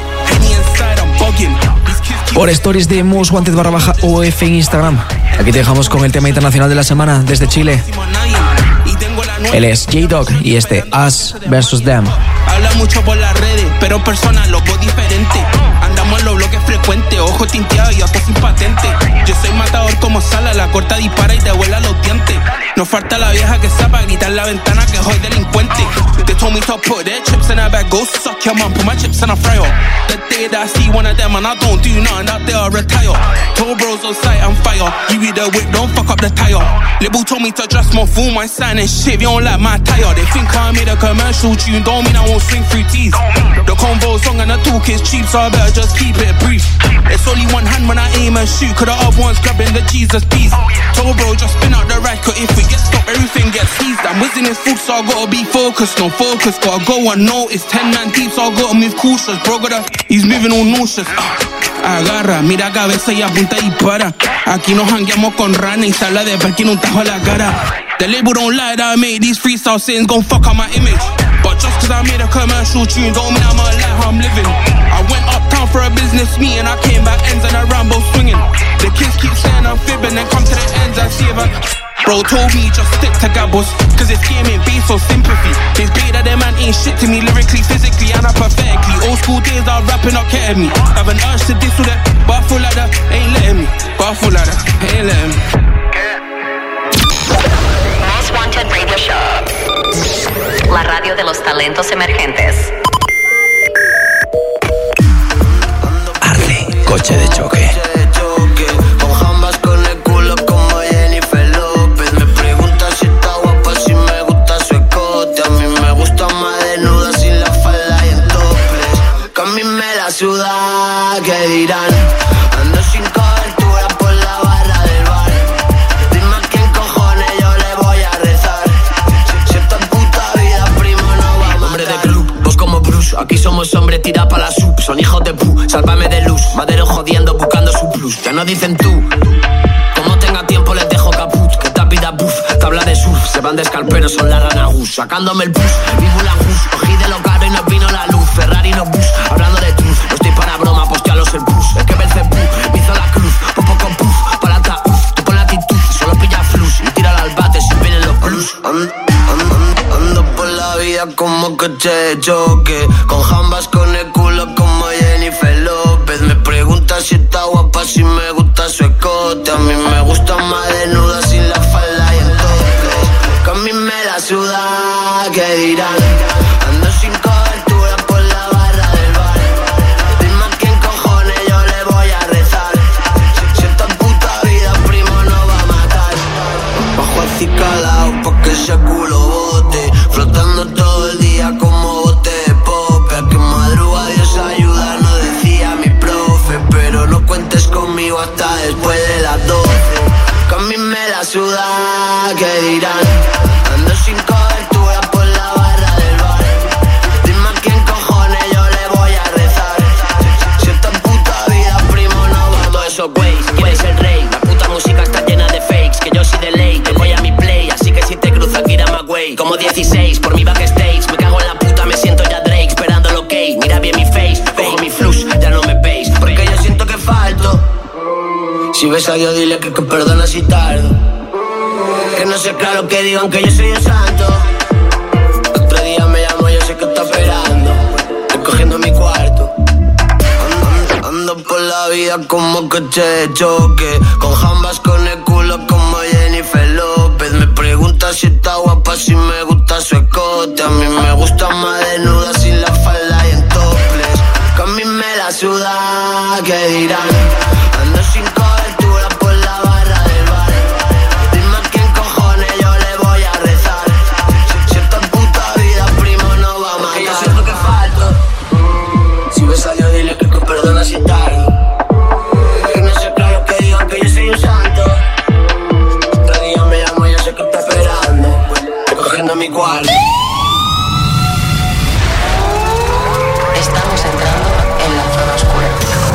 por stories de Most Wanted barra baja O F en Instagram. Aquí te dejamos con el tema internacional de la semana desde Chile. Él es J-Dog y este Us versus Them. Habla mucho por las redes, pero personas lo veo diferente. Andamos en los bloques frecuentes, ojos tinteados y ojos sin patente. Yo soy matador como Sala, la corta dispara y te vuela los dientes. Nos falta la vieja que sepa gritar en la ventana que soy delincuente. They told me to put their chips in a bag, go suck your mom, put my chips in a fryer. The day that I see one of them and I don't do nothing out there, I retire. Told bros on sight, I'm fire. You read the whip, don't fuck up the tire. Label told me to dress more full, my sign and shit, you don't like my tire. They think I made a commercial tune, don't mean I won't swing through tees. The convo's long and the talk is cheap, so I better just keep it brief. It's only one hand when I aim and shoot, cause the other one's grabbing the Jesus piece. Told bro, just spin out the rack, cause if we get stopped, everything gets seized. I'm whizzing his food, so I gotta be focused, no focus. Gotta go unnoticed, ten man deep, so I gotta move cautious. Bro, gotta, he's moving all nauseous. uh, Agarra, mira cabeza y apunta y para. Aquí nos hangueamos con rana y se habla de perkin un tajo a la cara. The label don't lie that I made these freestyle sins gon' fuck up my image. But just cause I made a commercial tune don't mean I'm a life I'm living. I went uptown for a business meeting, I came back ends and a Rambo swinging. The kids keep saying I'm fibbing, then come to the ends and see if I... Bro told me just stick to gabos, cause it's game ain't based on sympathy. It's bait that them man ain't shit to me lyrically, physically and apathetically. Old school days I was rapping up getting me. Have an urge to diss with that, but I feel like that ain't letting me. But I feel like that ain't letting me. Most Wanted Radio Show, la radio de los talentos emergentes. Arde, coche de choque. Ciudad que dirán, ando sin cobertura por la barra del bar. Dime a quién cojones yo le voy a rezar. Si, si esta puta vida primo no va a matar. Hombre de club, vos como Bruce. Aquí somos hombres tira pa' la sub. Son hijos de pu, sálvame de luz. Madero jodiendo buscando su plus. Ya no dicen tú. Como tenga tiempo les dejo caput. Que tapida buff, tabla de surf. Se van de escalperos, son la rana gus. Sacándome el bus, vivo la gus. Cogí de lo caro y nos vino la luz. Ferrari no bus, hablando de truth. No estoy para broma, postealos el bus. Es que Belcebú me hizo la cruz. Un poco puff, palata uff. Tú pon la actitud, solo pilla flus. Y tira al bate si vienen los blues. Ando, ando, ando por la vida como coche de choque. Con jambas con el culo como Jennifer López. Me pregunta si está guapa, si me gusta su escote. A mí me gusta más desnuda sin la falda y el tope. Que a mí me la suda, que dirán. Ando sin cobertura por la barra del bar. Dime a quién cojones yo le voy a rezar. Si, si esta puta vida primo no va a matar. Bajo acicalao pa' que ese culo bote. Flotando todo el día como bote de pope. A que madruga Dios ayuda, no decía mi profe. Pero no cuentes conmigo hasta después de las doce. Que a mí me la suda, que dirán. Ando sin cobertura por la barra del bar. Dime a quién cojones yo le voy a rezar. Si esta puta vida primo no va a todo eso, güey, quieres el rey. La puta música está llena de fakes. Que yo soy de ley, te voy a mi play. Así que si te cruza, gira my way. Como dieciséis, por mi backstage. Me cago en la puta, me siento ya Drake. Esperando lo que, mira bien mi face. Cojo mi flush, ya no me veis. Porque yo siento que falto. Si ves a Dios, dile que, que perdona si tardo. Que no sé claro que digan que yo soy un santo. Otro día me llamo, yo sé que está esperando, recogiendo mi cuarto. Ando, ando por la vida como coche de choque, con jambas con el culo como Jennifer López. Me pregunta si está guapa, si me gusta su escote. A mí me gusta más desnuda, sin la falda y en topless. Que a mí me la suda, que dirán. Ando sin cobertura por la barra del bar. Dime a quién cojones yo le voy a rezar. Si, si esta puta vida, primo, no va a matar. Que yo siento que falto. Si ves a Dios, dile que con perdona si tardo. Que no sea claro que digan que yo soy un santo. Otro día me llamo, yo sé que está esperando, recogiendo mi cuarto. Estamos entrando en la zona oscura.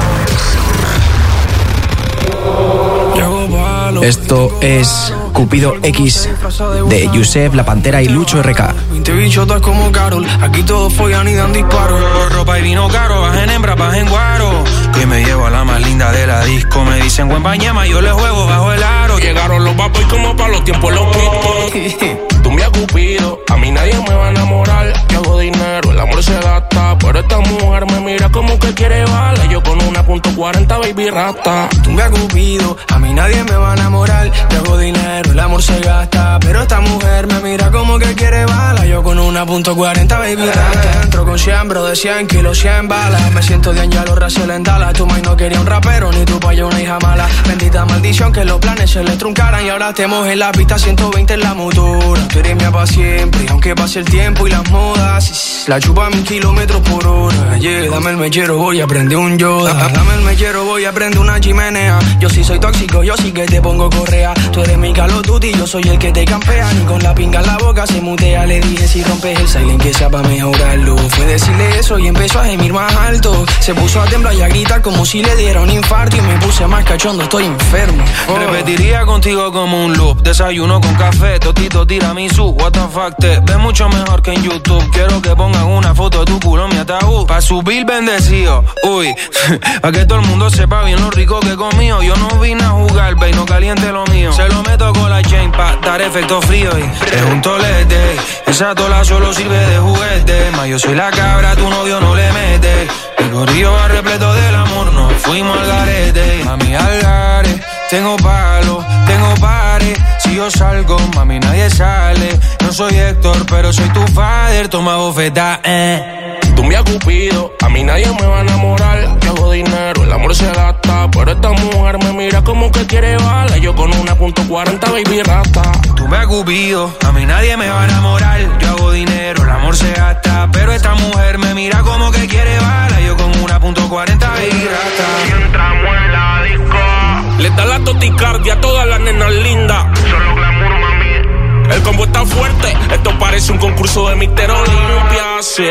Esto es Cupido X de Yusef, La Pantera y Lucho R K. veinte bichotas como Carol, aquí todos follan y dan disparos. Ropa y vino caro, bajen hembra, bajen guaro. Que me llevo a la más linda de la disco. Me dicen buen pañema, yo le juego bajo el aro. Llegaron los vapos y como para los tiempos los picos. Tú me has cupido, a mí nadie me va a enamorar. Yo hago dinero, el amor se gasta. Pero esta mujer me mira como que quiere bala. Yo con una punto cuarenta, baby rata. Tú me has cupido, a mí nadie me va a enamorar. Yo hago dinero, el amor se gasta. Pero esta mujer me mira como que quiere bala. Yo con una punto cuarenta, baby rata. Entro con cien, bro, de cien kilos, cien balas. Me siento de Angelo Russell en Dallas. Tu maíz no quería un rapero, ni tu payo una hija mala. Bendita maldición que los planes se le truncaran. Y ahora estemos en la pista ciento veinte en la motora. Tú eres mía pa' siempre, aunque pase el tiempo y las modas. La chupa a mil kilómetros por hora. Yeah, dame el mechero, voy a prender un Yoda. Dame el mechero, voy a prender una chimenea. Yo sí soy tóxico, yo sí que te pongo correa. Tú eres mi Call of Duty, yo soy el que te campea. Ni con la pinga en la boca se mutea. Le dije si rompes el silent que sea pa' mejorarlo. Fue decirle eso y empezó a gemir más alto. Se puso a temblar y a gritar como si le diera un infarto. Y me puse más cachondo, estoy enfermo. Oh. Repetiría contigo como un loop. Desayuno con café, totito tiramisú. What the fuck, te ves mucho mejor que en YouTube. Quiero que pongan una foto de tu culo en mi ataúd pa' subir bendecido. Uy, a que todo el mundo sepa bien lo rico que he comido. Yo no vine a jugar, baby, no caliente lo mío. Se lo meto con la chain pa' dar efecto frío. Y es un tolete, esa tola solo sirve de juguete. Ma, yo soy la cabra, tu novio no le mete. El gorrillo va repleto del amor, nos fuimos al garete. Mami, al gare, tengo palo, tengo pares. Si yo salgo, mami, nadie sale. No soy Héctor, pero soy tu father. Toma bofeta, eh. Tú me has cupido, a mí nadie me va a enamorar. Yo hago dinero, el amor se gasta. Pero esta mujer me mira como que quiere bala. Yo con una punto cuarenta, baby rata. Tú me has cupido, a mí nadie me va a enamorar. Yo hago dinero, el amor se gasta. Pero esta mujer me mira como que quiere bala. Yo con una punto cuarenta, baby rata. Y entramos en la disco. Les da la toticardia a todas las nenas lindas. Solo glamour, mami. El combo está fuerte. Esto parece un concurso de Mister Olimpia. Sí.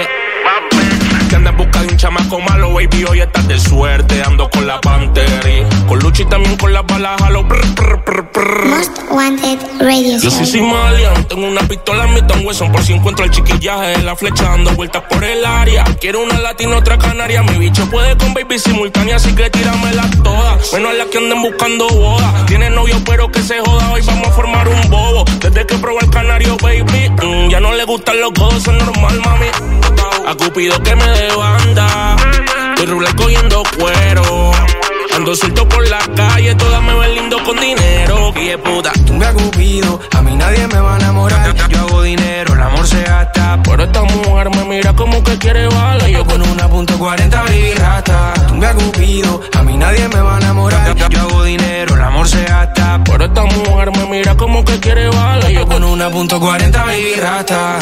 Que anda en busca de un chamaco malo, baby, hoy estás de suerte. Ando con la Panteri, con Luchi también con las balas a los prr, prr, prr, prr. Most Wanted Radio Show. Yo soy Simalian, tengo una pistola en mi Tom Wesson por si encuentro el chiquillaje en la flecha dando vueltas por el área. Quiero una latina, otra canaria, mi bicho puede con baby simultánea, así que tíramelas todas, menos las que anden buscando boda. Tiene novio pero que se joda, hoy vamos a formar un bobo. Desde que probé el canario, baby, mm, ya no le gustan los godos, es normal, mami. A Cupido que me de banda, estoy rulé cogiendo cuero. Ando suelto por la calle, todas me ven lindo con dinero. Y de puta, tú me has cupido, a mí nadie me va a enamorar. Yo hago dinero, el amor se gasta. Pero esta mujer me mira como que quiere bala. Yo con una punto cuarenta, baby rata. Tú me has cupido, a mí nadie me va a enamorar. Yo hago dinero, el amor se gasta. Pero esta mujer me mira como que quiere bala. Yo con una punto cuarenta, baby rata.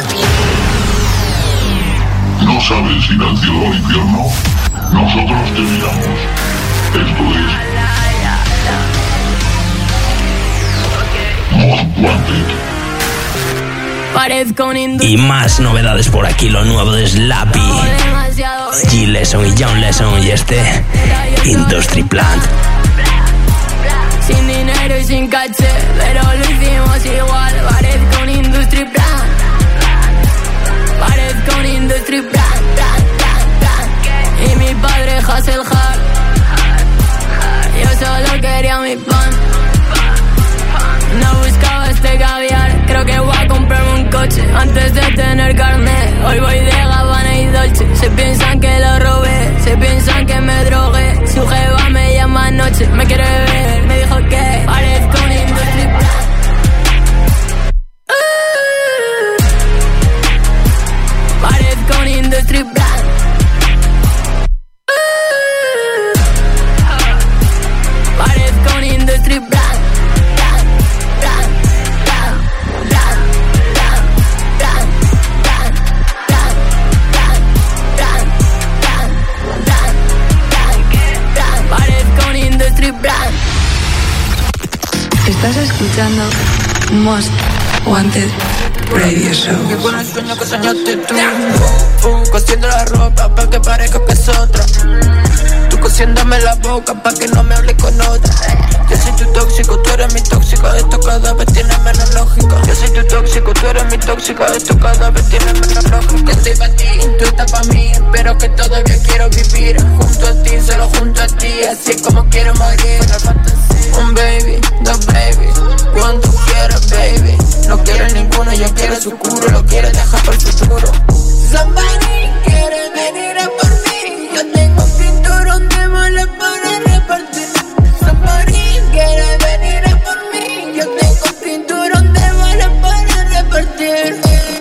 ¿No sabes ir al cielo o al infierno? Nosotros te miramos. Esto es Most Wanted. Y más novedades por aquí, lo nuevo de Slappy, G Lesson y John Lesson y este Industry Plant. Sin dinero y sin caché, pero lo hicimos igual. Parezco un Industry Plant. Parezco un Industry Plant, plan, plan, plan. Y mi padre Hasselhard. Yo solo quería mi pan. No buscaba este caviar. Creo que voy a comprarme un coche antes de tener carnet. Hoy voy de Gabbana mi dolce. Se piensan que lo robé, se piensan que me drogué. Su jeva me llama anoche, me quiere ver. Me dijo que parezco un industry plan. uh, Parezco un industry plan. Parezco un industry plan. Estás escuchando Most Wanted Radio Show. Qué bueno el sueño que soñaste tú. Uh, cosiendo la ropa pa' que parezca que es otra. Tú cosiéndome la boca pa' que no me hable con otra. Yo soy tu tóxico, tú eres mi tóxico. Esto cada vez tiene menos lógica. Yo soy tu tóxico, tú eres mi tóxica. Esto cada vez tiene menos lógica. Yo estoy pa' ti, tú estás pa' mí. Pero que todavía quiero vivir junto a ti, solo junto a ti. Así es como quiero morir. Un baby, dos babies, cuando quieras, baby. No quiere ninguno, yo quiero su culo. Lo quiere dejar por el futuro. Somebody quiere venir a por mí. Yo tengo un cinturón de bolas para repartir. Somebody quiere venir a por mí. Yo tengo un cinturón de bolas para repartir.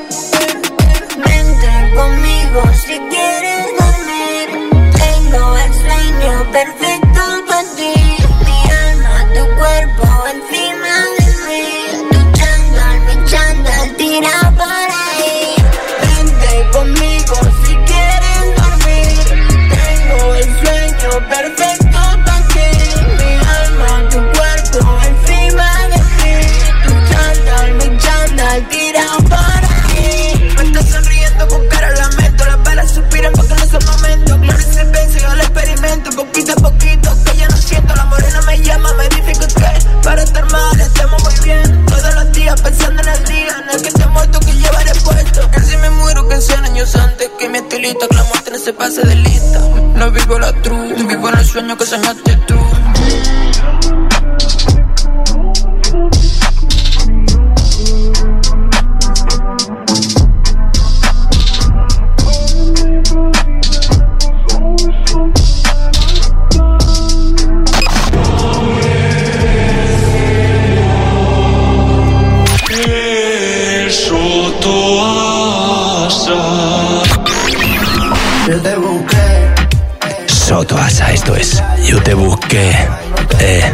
Vente conmigo si quieres dormir. Tengo el sueño perfecto para ti. Tu cuerpo encima de mí. Tu chándal, mi chándal, tira por ahí. Vente conmigo si quieres dormir. Tengo el sueño perfecto para ti. Mi alma, tu cuerpo encima de mí. Tu chándal, mi chándal, tira por ahí. Me estás sonriendo con cara al lamento. Las balas suspiran porque no es el momento. Claro, y se ven, sigo el experimento. Poquito a poquito, que ya no siento. La morena me llama, me dice que para estar mal estamos muy bien. Todos los días pensando en el día en el que te muerto, que llevaré puesto. Casi me muero que sean años antes. Que mi estilito, que la muerte no se pase de lista. No vivo la true, vivo en el sueño que soñaste tú. Yo te busqué. Soto Asa, esto es Yo te busqué. Eh.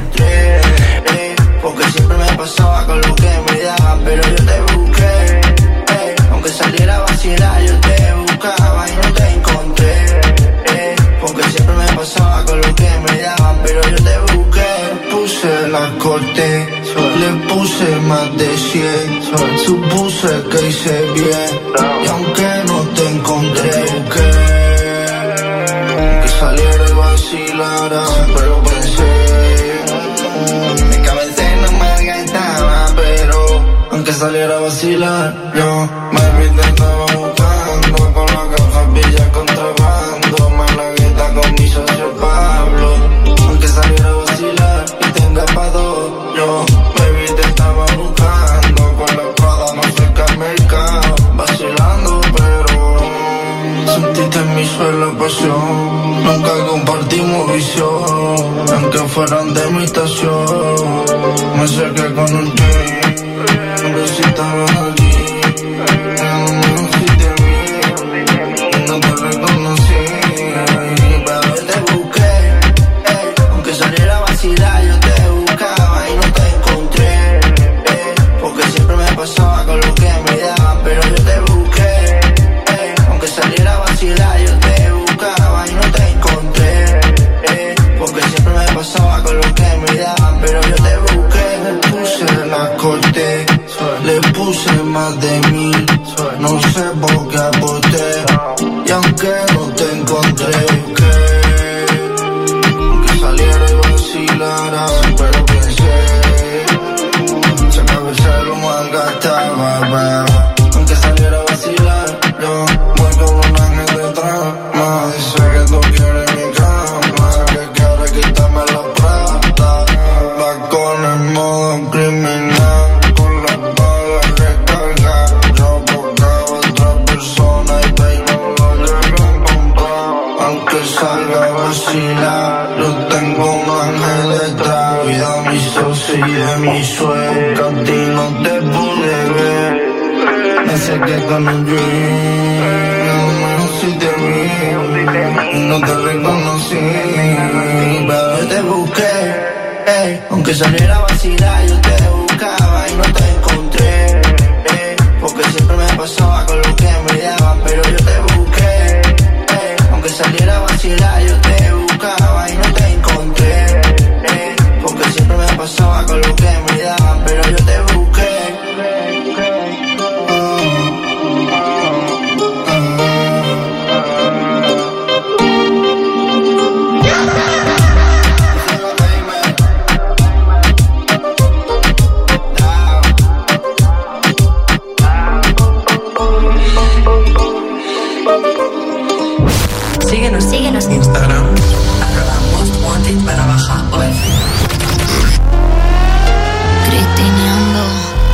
Porque siempre me pasaba con lo que me daba, pero yo te busqué. Eh. Aunque saliera a vacilar, yo te buscaba y no te encontré. Eh. Porque siempre me pasaba con lo que me daban, pero yo te busqué. Puse la corte, le puse más de cien. Supuse que hice bien, y aunque no te encontré, busqué. Que saliera y vacilara, siempre lo pensé. Mi cabeza no me gastaba, pero aunque saliera a vacilar, yo me estaba buscando con la caja pilla contrabando, malagueta con mi socio Pablo. Aunque saliera a vacilar y tenga pa' dos, yo baby te estaba buscando con la espada más cerca al mercado, vacilando, pero sentiste en mi suelo pasión. Nunca compartimos visión, aunque fueran de mi estación. Me acerqué con un jeep, pero si estabas allí, no me conociste bien, no te reconocí, pero te busqué. Eh, aunque saliera a vacilar, yo te buscaba y no te encontré. Eh, porque siempre me pasaba con lo que me daban, pero yo te busqué. Eh, aunque saliera a vacilar, yo te buscaba y no te encontré. Eh, porque siempre me pasaba con lo que me daban, pero yo te busqué. Puse la corte, le puse más de mil. No sé por qué aposté, y aunque no te encontré, busqué. Aunque saliera y vacilara, siempre lo pensé. Se acabó el celo, malgastaba, pero aunque saliera a vacilar, yo voy con un ángel detrás. Más dice que tú quieres mi cama, que quiere quitarme la plata. Va con el modo criminal, con las balas recargadas. Yo buscaba a otra persona y baby no lo detrás. Cuida mi socio y de mi sueño. A ti no te pude ver. Me sequé con un dream. No me hiciste mí. No te reconocí. Pero yo te busqué. Ey, aunque saliera a vacilar, yo te buscaba y no te encontré. Ey, porque siempre me pasaba con lo que me daban, pero yo te busqué. Ey, aunque saliera a vacilar, yo te buscaba y no te encontré. Ey, porque siempre me pasaba con lo que me daban, pero yo te busqué. Síguenos, síguenos en Instagram, arroba Most Wanted barra baja O F. Cristineando.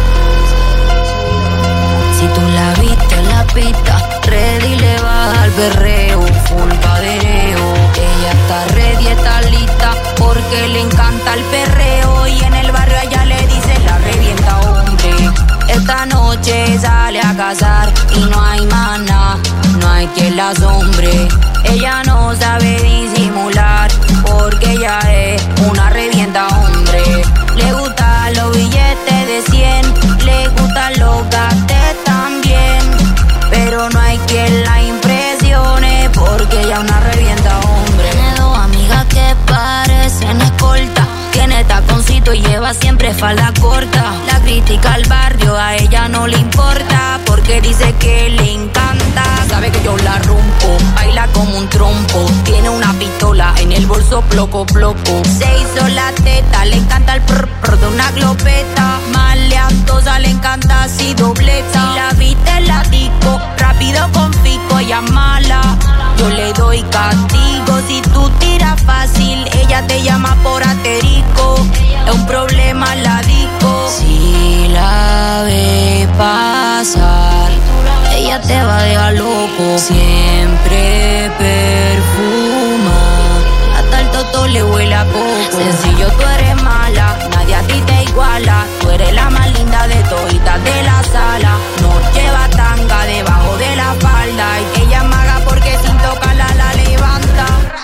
Si tú la viste en la pista, ready le baja al perreo, full padereo. Ella está ready, está lista, porque le encanta el perreo. Y en el barrio ella le dice la revienta, hombre. Esta noche sale a cazar y no hay mana, no hay quien la asombre. Ella no sabe disimular, porque ella es una revienta, hombre. Le gustan los billetes de cien, le gustan los gates también. Pero no hay quien la impresione, porque ella es una revienta, hombre. Tiene dos amigas que parecen escolta, tiene taconcito y lleva siempre falda corta. La critica al barrio, a ella no le importa, porque dice que le encanta. Sabe que yo la rompo, baila como un trompo. Tiene una pistola en el bolso, ploco, ploco. Se hizo la teta, le encanta el prr, prr de una glopeta. Maleantosa, le encanta así dobleta. Si la viste en la disco, rápido con pico, ella es mala. Yo le doy castigo, si tú tiras fácil, ella te llama por asterisco. Es un problema la disco. Si la ve pasar, ella te va a dejar loco. Siempre perfuma, hasta el toto le huele a coco. Sencillo, tú eres mala, nadie a ti te iguala. Tú eres la más linda de toditas de la sala. No lleva tanga debajo de la falda, y ella maga porque sin tocarla la levanta.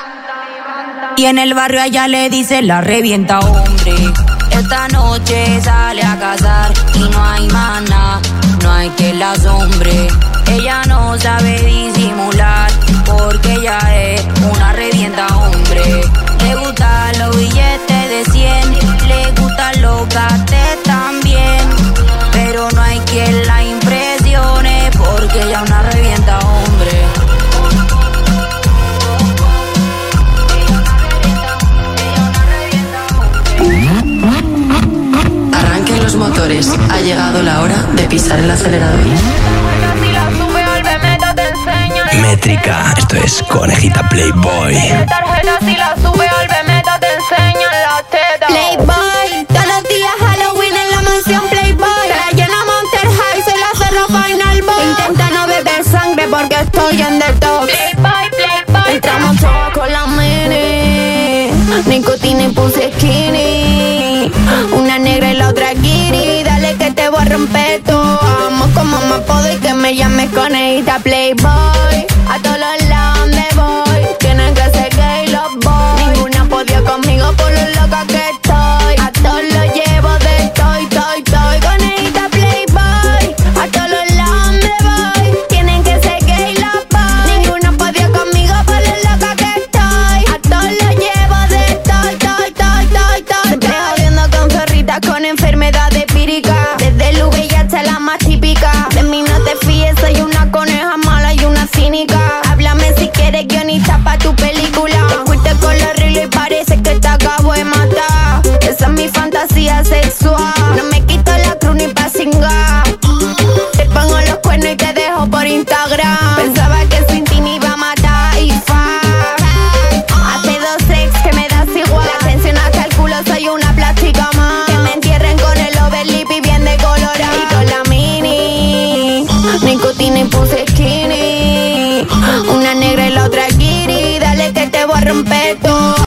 Y en el barrio a ella le dice la revienta, hombre. Esta noche sale a cazar y no hay mana, no hay que la asombre. Ella no sabe disimular, porque ella es una revienta, hombre. Le gustan los billetes de cien, le gustan los gates también. Pero no hay quien la impresione, porque ella es una revienta, hombre. Arranquen los motores, ha llegado la hora de pisar el acelerador. Métrica, esto es Conejita Playboy. Playboy, todos los días Halloween en la mansión Playboy. La llena Monster High, soy la cerro Final Boy. Intenta no beber sangre porque estoy en detox. Playboy, Playboy. Entramos todos con la mini, nicotina y puse skinny. Una negra y la otra guiri. Dale que te voy a romper todo. Vamos como me puedo y que me llames Conejita Playboy.